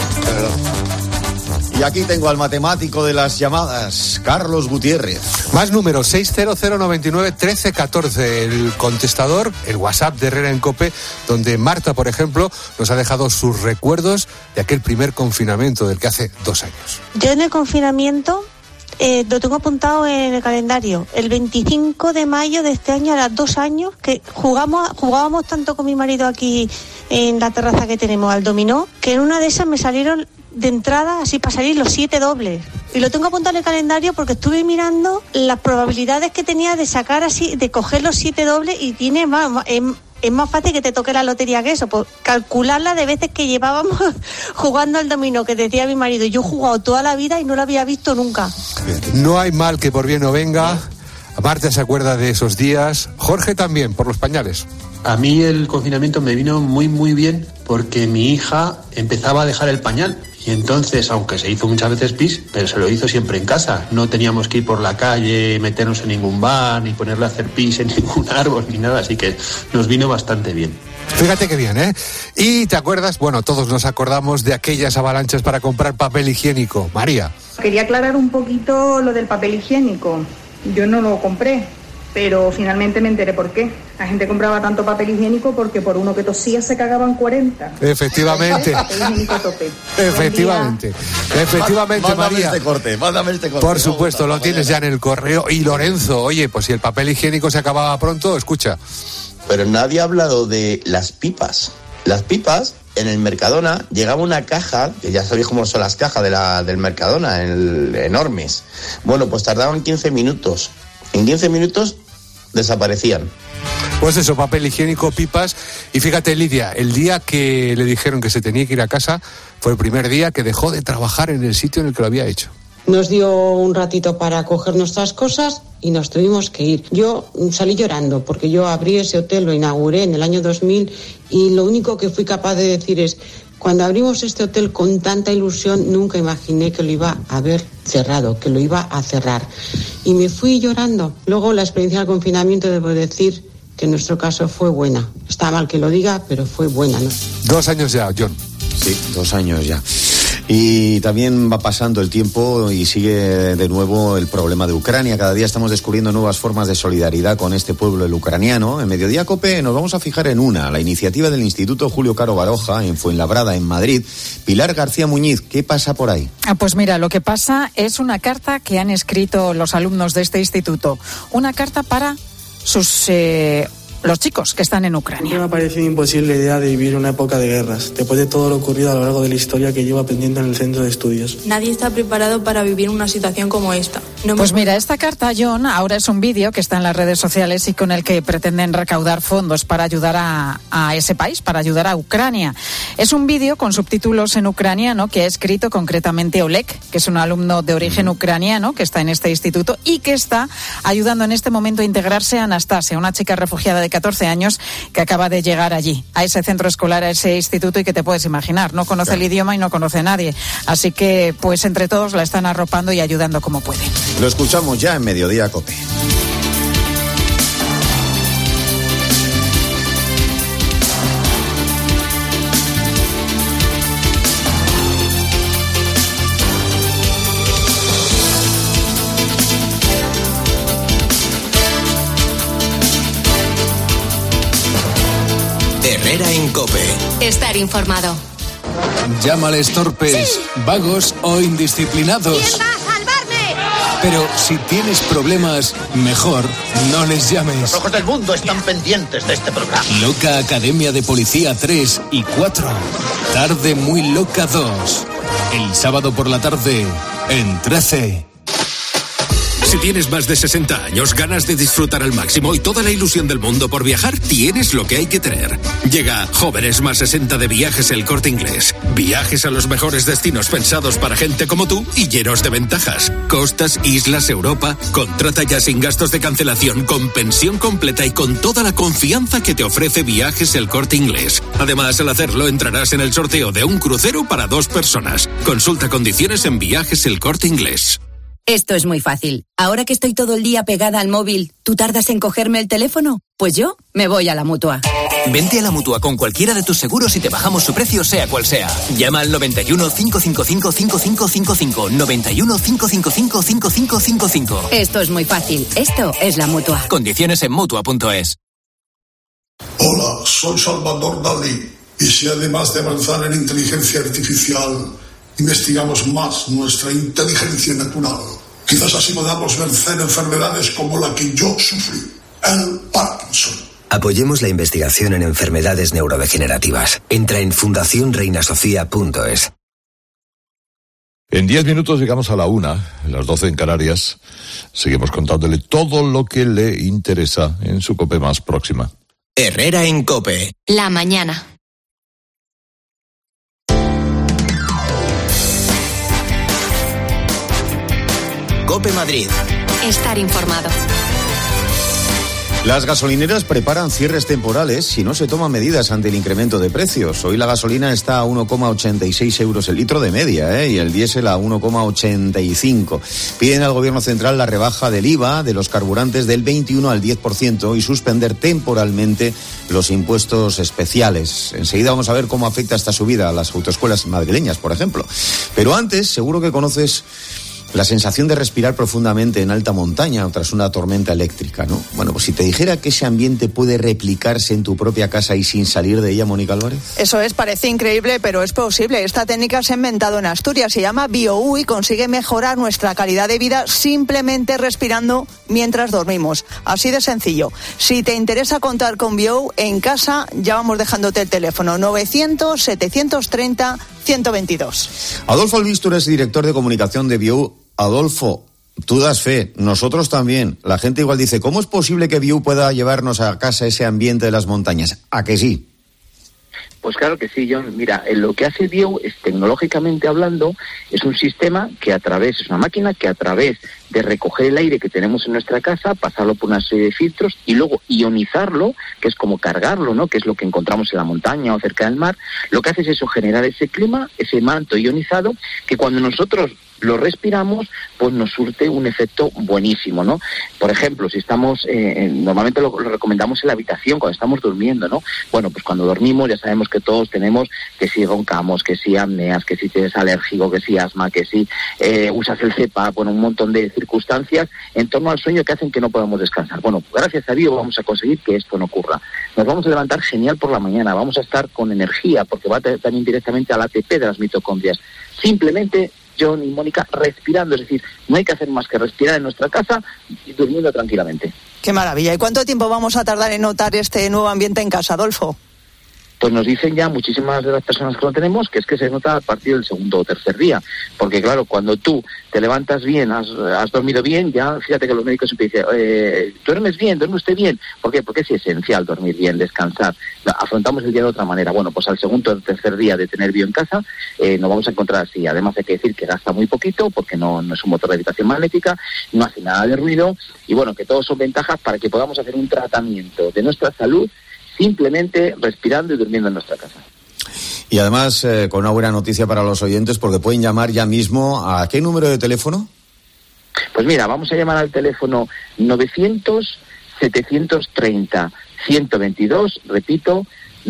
Y aquí tengo al matemático de las llamadas, Carlos Gutiérrez. Más números, 600991314, el contestador, el WhatsApp de Herrera en COPE, donde Marta, por ejemplo, nos ha dejado sus recuerdos de aquel primer confinamiento del que hace 2 años. Yo en el confinamiento lo tengo apuntado en el calendario. El 25 de mayo de este año, a las 2 años, que jugábamos tanto con mi marido aquí en la terraza que tenemos al dominó, que en una de esas me salieron de entrada, así para salir, los 7 dobles. Y lo tengo apuntado en el calendario porque estuve mirando las probabilidades que tenía de sacar así, de coger los 7 dobles, y tiene más... Es más fácil que te toque la lotería que eso, pues calcularla de veces que llevábamos jugando al dominó, que decía mi marido, yo he jugado toda la vida y no lo había visto nunca. No hay mal que por bien no venga. Marta se acuerda de esos días. Jorge también, por los pañales. A mí el confinamiento me vino muy bien porque mi hija empezaba a dejar el pañal. Y entonces, aunque se hizo muchas veces pis, pero se lo hizo siempre en casa. No teníamos que ir por la calle, meternos en ningún bar, ni ponerle a hacer pis en ningún árbol, ni nada. Así que nos vino bastante bien. Fíjate qué bien, ¿eh? Y te acuerdas, bueno, todos nos acordamos de aquellas avalanchas para comprar papel higiénico. María. Quería aclarar un poquito lo del papel higiénico. Yo no lo compré, pero finalmente me enteré por qué. La gente compraba tanto papel higiénico porque por uno que tosía se cagaban 40. Efectivamente. Papel higiénico a tope. Efectivamente, María. Mándame este corte. Por supuesto, lo tienes ya en el correo. Y Lorenzo, oye, pues si el papel higiénico se acababa pronto, escucha. Pero nadie ha hablado de las pipas. Las pipas, en el Mercadona, llegaba una caja, que ya sabéis cómo son las cajas del Mercadona, enormes. Bueno, pues tardaban 15 minutos. En 15 minutos desaparecían. Pues eso, papel higiénico, pipas. Y fíjate, Lidia, el día que le dijeron que se tenía que ir a casa fue el primer día que dejó de trabajar en el sitio en el que lo había hecho. Nos dio un ratito para coger nuestras cosas y nos tuvimos que ir. Yo salí llorando porque yo abrí ese hotel, lo inauguré en el año 2000 y lo único que fui capaz de decir es: cuando abrimos este hotel con tanta ilusión, nunca imaginé que lo iba a haber cerrado, que lo iba a cerrar. Y me fui llorando. Luego la experiencia del confinamiento, debo decir que en nuestro caso fue buena. Está mal que lo diga, pero fue buena, ¿no? 2 años ya, John. Sí, 2 años ya. Y también va pasando el tiempo y sigue de nuevo el problema de Ucrania. Cada día estamos descubriendo nuevas formas de solidaridad con este pueblo, el ucraniano. En Mediodía COPE nos vamos a fijar en una, la iniciativa del Instituto Julio Caro Baroja en Fuenlabrada, en Madrid. Pilar García Muñiz, ¿qué pasa por ahí? Pues mira, lo que pasa es una carta que han escrito los alumnos de este instituto. Una carta para los chicos que están en Ucrania. Me ha parecido imposible la idea de vivir una época de guerras, después de todo lo ocurrido a lo largo de la historia que llevo aprendiendo en el centro de estudios. Nadie está preparado para vivir una situación como esta. Pues mira, esta carta, John, ahora es un vídeo que está en las redes sociales y con el que pretenden recaudar fondos para ayudar a ese país, para ayudar a Ucrania. Es un vídeo con subtítulos en ucraniano que ha escrito concretamente Oleg, que es un alumno de origen ucraniano que está en este instituto y que está ayudando en este momento a integrarse a Anastasia, una chica refugiada de 14 años que acaba de llegar allí, a ese centro escolar, a ese instituto, y que te puedes imaginar, no conoce el idioma y no conoce a nadie. Así que, pues entre todos la están arropando y ayudando como pueden. Lo escuchamos ya en Mediodía COPE. Herrera en COPE. Estar informado. Llámales torpes, vagos o indisciplinados. ¿Quién va a salvarme? Pero si tienes problemas, mejor no les llames. Los ojos del mundo están pendientes de este programa. Loca Academia de Policía 3 y 4. Tarde muy loca 2. El sábado por la tarde en 13. Si tienes más de 60 años, ganas de disfrutar al máximo y toda la ilusión del mundo por viajar, tienes lo que hay que tener. Llega Jóvenes más 60 de Viajes El Corte Inglés. Viajes a los mejores destinos pensados para gente como tú y llenos de ventajas. Costas, islas, Europa. Contrata ya sin gastos de cancelación, con pensión completa y con toda la confianza que te ofrece Viajes El Corte Inglés. Además, al hacerlo entrarás en el sorteo de un crucero para 2 personas. Consulta condiciones en Viajes El Corte Inglés. Esto es muy fácil. Ahora que estoy todo el día pegada al móvil, ¿tú tardas en cogerme el teléfono? Pues yo me voy a la Mutua. Vente a la Mutua con cualquiera de tus seguros y te bajamos su precio, sea cual sea. Llama al 91 555 5555. 91 555 5555. Esto es muy fácil. Esto es la Mutua. Condiciones en Mutua.es. Hola, soy Salvador Dalí. Y si además de avanzar en inteligencia artificial, investigamos más nuestra inteligencia natural, Quizás así podamos vencer enfermedades como la que yo sufrí, el Parkinson. Apoyemos la investigación en enfermedades neurodegenerativas. Entra en fundacionreinasofía.es. En 10 minutos llegamos a la 1, las 12 en Canarias. Seguimos contándole todo lo que le interesa en su COPE más próxima. Herrera en COPE. La mañana. COPE Madrid. Estar informado. Las gasolineras preparan cierres temporales si no se toman medidas ante el incremento de precios. Hoy la gasolina está a 1,86 euros el litro de media, y el diésel a 1,85. Piden al Gobierno central la rebaja del IVA de los carburantes del 21 al 10% y suspender temporalmente los impuestos especiales. Enseguida vamos a ver cómo afecta esta subida a las autoescuelas madrileñas, por ejemplo. Pero antes, seguro que conoces la sensación de respirar profundamente en alta montaña tras una tormenta eléctrica, ¿no? Bueno, pues si te dijera que ese ambiente puede replicarse en tu propia casa y sin salir de ella, Mónica Álvarez. Eso es, parece increíble, pero es posible. Esta técnica se ha inventado en Asturias, se llama BioU y consigue mejorar nuestra calidad de vida simplemente respirando mientras dormimos. Así de sencillo. Si te interesa contar con BioU en casa, ya vamos dejándote el teléfono 900-730-122. Adolfo Albistur es director de comunicación de BioU. Adolfo, tú das fe, nosotros también. La gente igual dice, ¿cómo es posible que BioU pueda llevarnos a casa ese ambiente de las montañas? ¿A que sí? Pues claro que sí, John. Mira, lo que hace BioU es, tecnológicamente hablando, es un sistema que es una máquina que a través de recoger el aire que tenemos en nuestra casa, pasarlo por una serie de filtros y luego ionizarlo, que es como cargarlo, ¿no? Que es lo que encontramos en la montaña o cerca del mar. Lo que hace es eso, generar ese clima, ese manto ionizado, que cuando nosotros lo respiramos, pues nos surte un efecto buenísimo, ¿no? Por ejemplo, si estamos, normalmente lo recomendamos en la habitación cuando estamos durmiendo, ¿no? Bueno, pues cuando dormimos ya sabemos que todos tenemos, que si roncamos, que si apneas, que si tienes alérgico, que si asma, que si usas el CPAP, bueno, un montón de circunstancias en torno al sueño que hacen que no podamos descansar. Bueno, gracias a Dios vamos a conseguir que esto no ocurra. Nos vamos a levantar genial por la mañana, vamos a estar con energía, porque va también directamente al ATP de las mitocondrias. Simplemente, John y Mónica, respirando, es decir, no hay que hacer más que respirar en nuestra casa y durmiendo tranquilamente. Qué maravilla. ¿Y cuánto tiempo vamos a tardar en notar este nuevo ambiente en casa, Adolfo? Pues nos dicen ya muchísimas de las personas que lo tenemos que es que se nota a partir del segundo o tercer día, porque claro, cuando tú te levantas bien, has dormido bien, ya fíjate que los médicos siempre dicen, ¿duermes bien? ¿Duerme usted bien? ¿Por qué? Porque es esencial dormir bien, descansar. Afrontamos el día de otra manera. Bueno, pues al segundo o tercer día de tener bio en casa, nos vamos a encontrar así. Además hay que decir que gasta muy poquito, porque no es un motor de habitación magnética, no hace nada de ruido, y bueno, que todos son ventajas para que podamos hacer un tratamiento de nuestra salud simplemente respirando y durmiendo en nuestra casa. Y además, con una buena noticia para los oyentes, porque pueden llamar ya mismo. ¿A qué número de teléfono? Pues mira, vamos a llamar al teléfono 900-730-122, repito,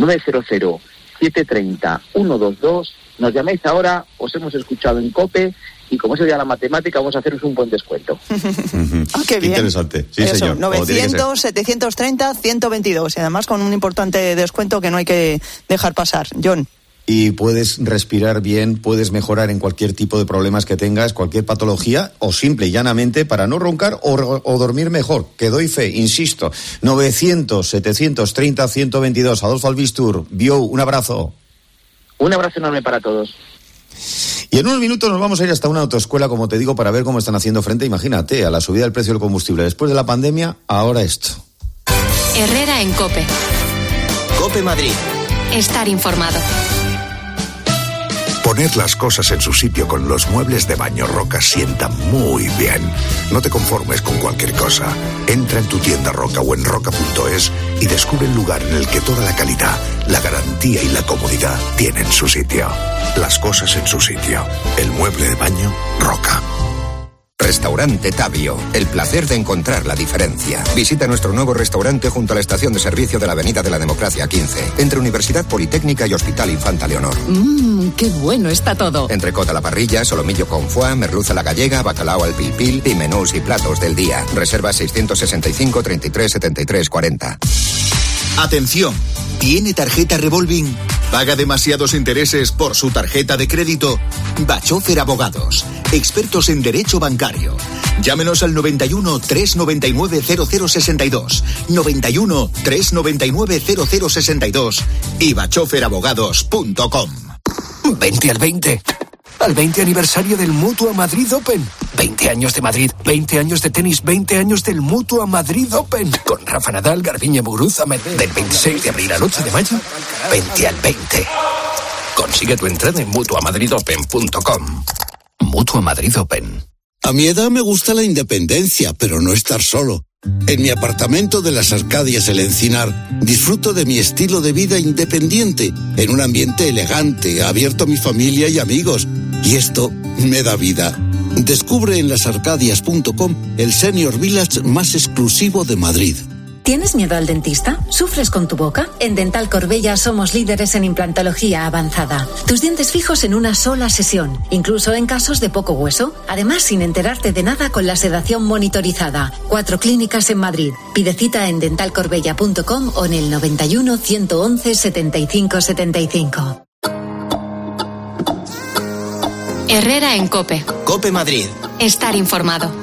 900-730-122. Nos llamáis ahora, os hemos escuchado en COPE, y como es el día de la matemática, vamos a haceros un buen descuento. Qué bien. Interesante. Sí, eso, señor. 900-730-122. Y además con un importante descuento que no hay que dejar pasar. John. Y puedes respirar bien, puedes mejorar en cualquier tipo de problemas que tengas, cualquier patología, o simple y llanamente para no roncar o dormir mejor. Que doy fe, insisto. 900-730-122. Adolfo Albistur, BioU, un abrazo. Un abrazo enorme para todos. Y en unos minutos nos vamos a ir hasta una autoescuela, como te digo, para ver cómo están haciendo frente, imagínate, a la subida del precio del combustible. Después de la pandemia, ahora esto. Herrera en COPE. COPE Madrid. Estar informado. Poner las cosas en su sitio con los muebles de baño Roca sienta muy bien. No te conformes con cualquier cosa. Entra en tu tienda Roca o en roca.es y descubre el lugar en el que toda la calidad, la garantía y la comodidad tienen su sitio. Las cosas en su sitio. El mueble de baño Roca. Restaurante Tabio, el placer de encontrar la diferencia. Visita nuestro nuevo restaurante junto a la estación de servicio de la Avenida de la Democracia 15, entre Universidad Politécnica y Hospital Infanta Leonor. ¡Qué bueno está todo! Entrecot a la parrilla, solomillo con foie, merluza a la gallega, bacalao al pil pil y menús y platos del día. Reserva 665 33 73 40. Atención, ¿tiene tarjeta revolving? ¿Paga demasiados intereses por su tarjeta de crédito? Bachofer Abogados, expertos en derecho bancario. Llámenos al 91 399 0062, 91 399 0062 y bachoferabogados.com. Vente al 20. Al 20 aniversario del Mutua Madrid Open. 20 años de Madrid, 20 años de tenis, 20 años del Mutua Madrid Open. Con Rafa Nadal, Garbiñe Muguruza, del 26 de abril al 8 de mayo. 20 al 20. Consigue tu entrada en mutuamadridopen.com. Mutua Madrid Open. A mi edad me gusta la independencia, pero no estar solo. En mi apartamento de las Arcadias El Encinar disfruto de mi estilo de vida independiente, en un ambiente elegante, abierto a mi familia y amigos. Y esto me da vida. Descubre en lasarcadias.com el Senior Village más exclusivo de Madrid. ¿Tienes miedo al dentista? ¿Sufres con tu boca? En Dental Corbella somos líderes en implantología avanzada. Tus dientes fijos en una sola sesión, incluso en casos de poco hueso. Además, sin enterarte de nada con la sedación monitorizada. 4 clínicas en Madrid. Pide cita en dentalcorbella.com o en el 91 111 75 75. Herrera en COPE. COPE Madrid. Estar informado.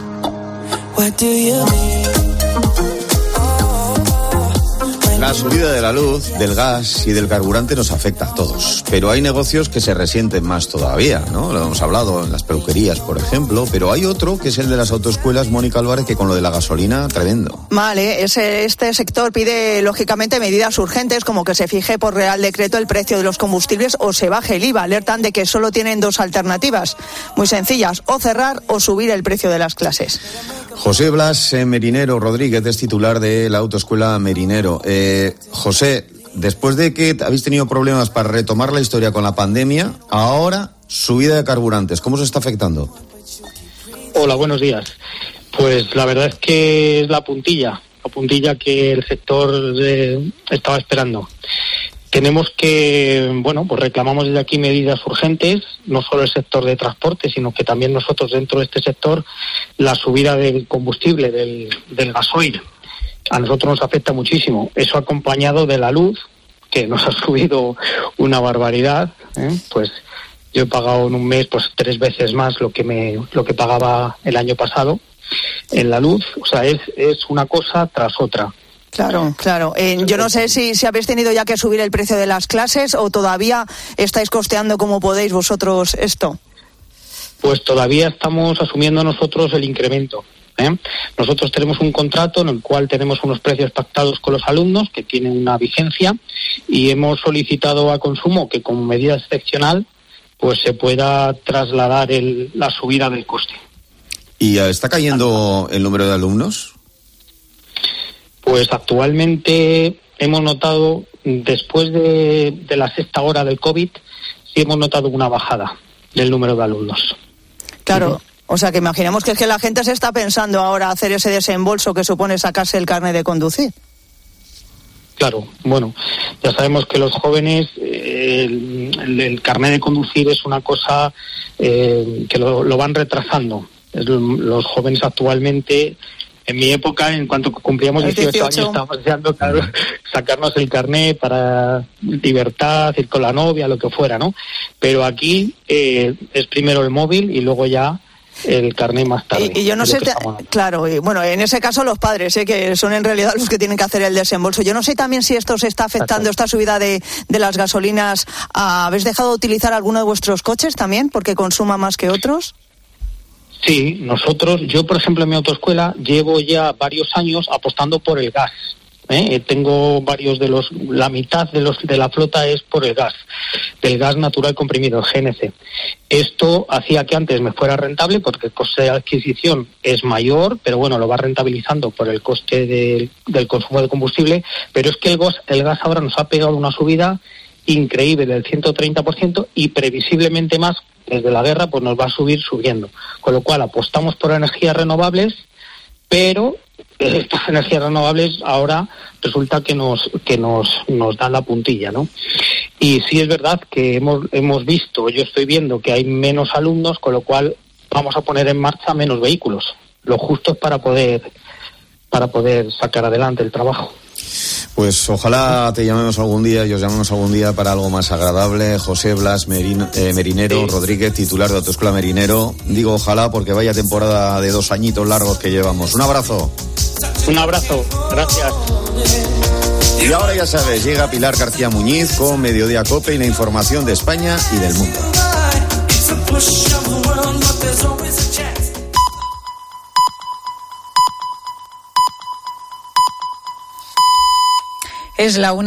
La subida de la luz, del gas y del carburante nos afecta a todos, pero hay negocios que se resienten más todavía, ¿no? Lo hemos hablado en las peluquerías, por ejemplo, pero hay otro que es el de las autoescuelas, Mónica Álvarez, que con lo de la gasolina, tremendo. Vale, este sector pide, lógicamente, medidas urgentes, como que se fije por Real Decreto el precio de los combustibles o se baje el IVA. Alertan de que solo tienen 2 alternativas, muy sencillas, o cerrar o subir el precio de las clases. José Blas Merinero Rodríguez es titular de la autoescuela Merinero. José, después de que habéis tenido problemas para retomar la historia con la pandemia, ahora subida de carburantes, ¿cómo se está afectando? Hola, buenos días. Pues la verdad es que es la puntilla que el sector estaba esperando. Tenemos que, pues reclamamos desde aquí medidas urgentes, no solo el sector de transporte, sino que también nosotros dentro de este sector, la subida del combustible, del gasoil, a nosotros nos afecta muchísimo. Eso acompañado de la luz, que nos ha subido una barbaridad, Pues yo he pagado en un mes 3 veces más lo que pagaba el año pasado en la luz. O sea, es una cosa tras otra. Claro. Yo no sé si habéis tenido ya que subir el precio de las clases o todavía estáis costeando como podéis vosotros esto. Pues todavía estamos asumiendo nosotros el incremento. Nosotros tenemos un contrato en el cual tenemos unos precios pactados con los alumnos que tienen una vigencia y hemos solicitado a Consumo que como medida excepcional pues se pueda trasladar la subida del coste. ¿Y está cayendo el número de alumnos? Pues actualmente hemos notado, después de la 6ª hora del COVID, sí hemos notado una bajada del número de alumnos. Claro, o sea que imaginemos que es que la gente se está pensando ahora hacer ese desembolso que supone sacarse el carnet de conducir. Claro, ya sabemos que los jóvenes, el carnet de conducir es una cosa que lo van retrasando. Los jóvenes actualmente... En mi época, en cuanto cumplíamos 18 años, estábamos deseando sacarnos el carnet para libertad, ir con la novia, lo que fuera, ¿no? pero aquí es primero el móvil y luego ya el carnet más tarde. Y yo no sé, claro, y bueno, en ese caso los padres, que son en realidad los que tienen que hacer el desembolso. Yo no sé también si esto se está afectando, esta subida de las gasolinas. ¿Habéis dejado de utilizar alguno de vuestros coches también porque consuma más que otros? Sí, yo por ejemplo en mi autoescuela llevo ya varios años apostando por el gas. Tengo varios la mitad de la flota es por el gas, del gas natural comprimido, el GNC. Esto hacía que antes me fuera rentable porque el coste de adquisición es mayor, pero bueno, lo va rentabilizando por el coste del consumo de combustible, pero es que el gas ahora nos ha pegado una subida increíble del 130% y previsiblemente más desde la guerra pues nos va a subir subiendo. Con lo cual apostamos por energías renovables, pero estas energías renovables ahora resulta que nos dan la puntilla, ¿no? Y sí es verdad que hemos visto, yo estoy viendo que hay menos alumnos, con lo cual vamos a poner en marcha menos vehículos, lo justo para poder sacar adelante el trabajo. Pues ojalá te llamemos algún día y os llamemos algún día para algo más agradable. José Blas Merinero Rodríguez, titular de Autoescuela Merinero. Digo ojalá porque vaya temporada de 2 añitos largos que llevamos. Un abrazo. Un abrazo, gracias. Y ahora ya sabes, llega Pilar García Muñiz con Mediodía Cope y la información de España y del mundo. Es la 1.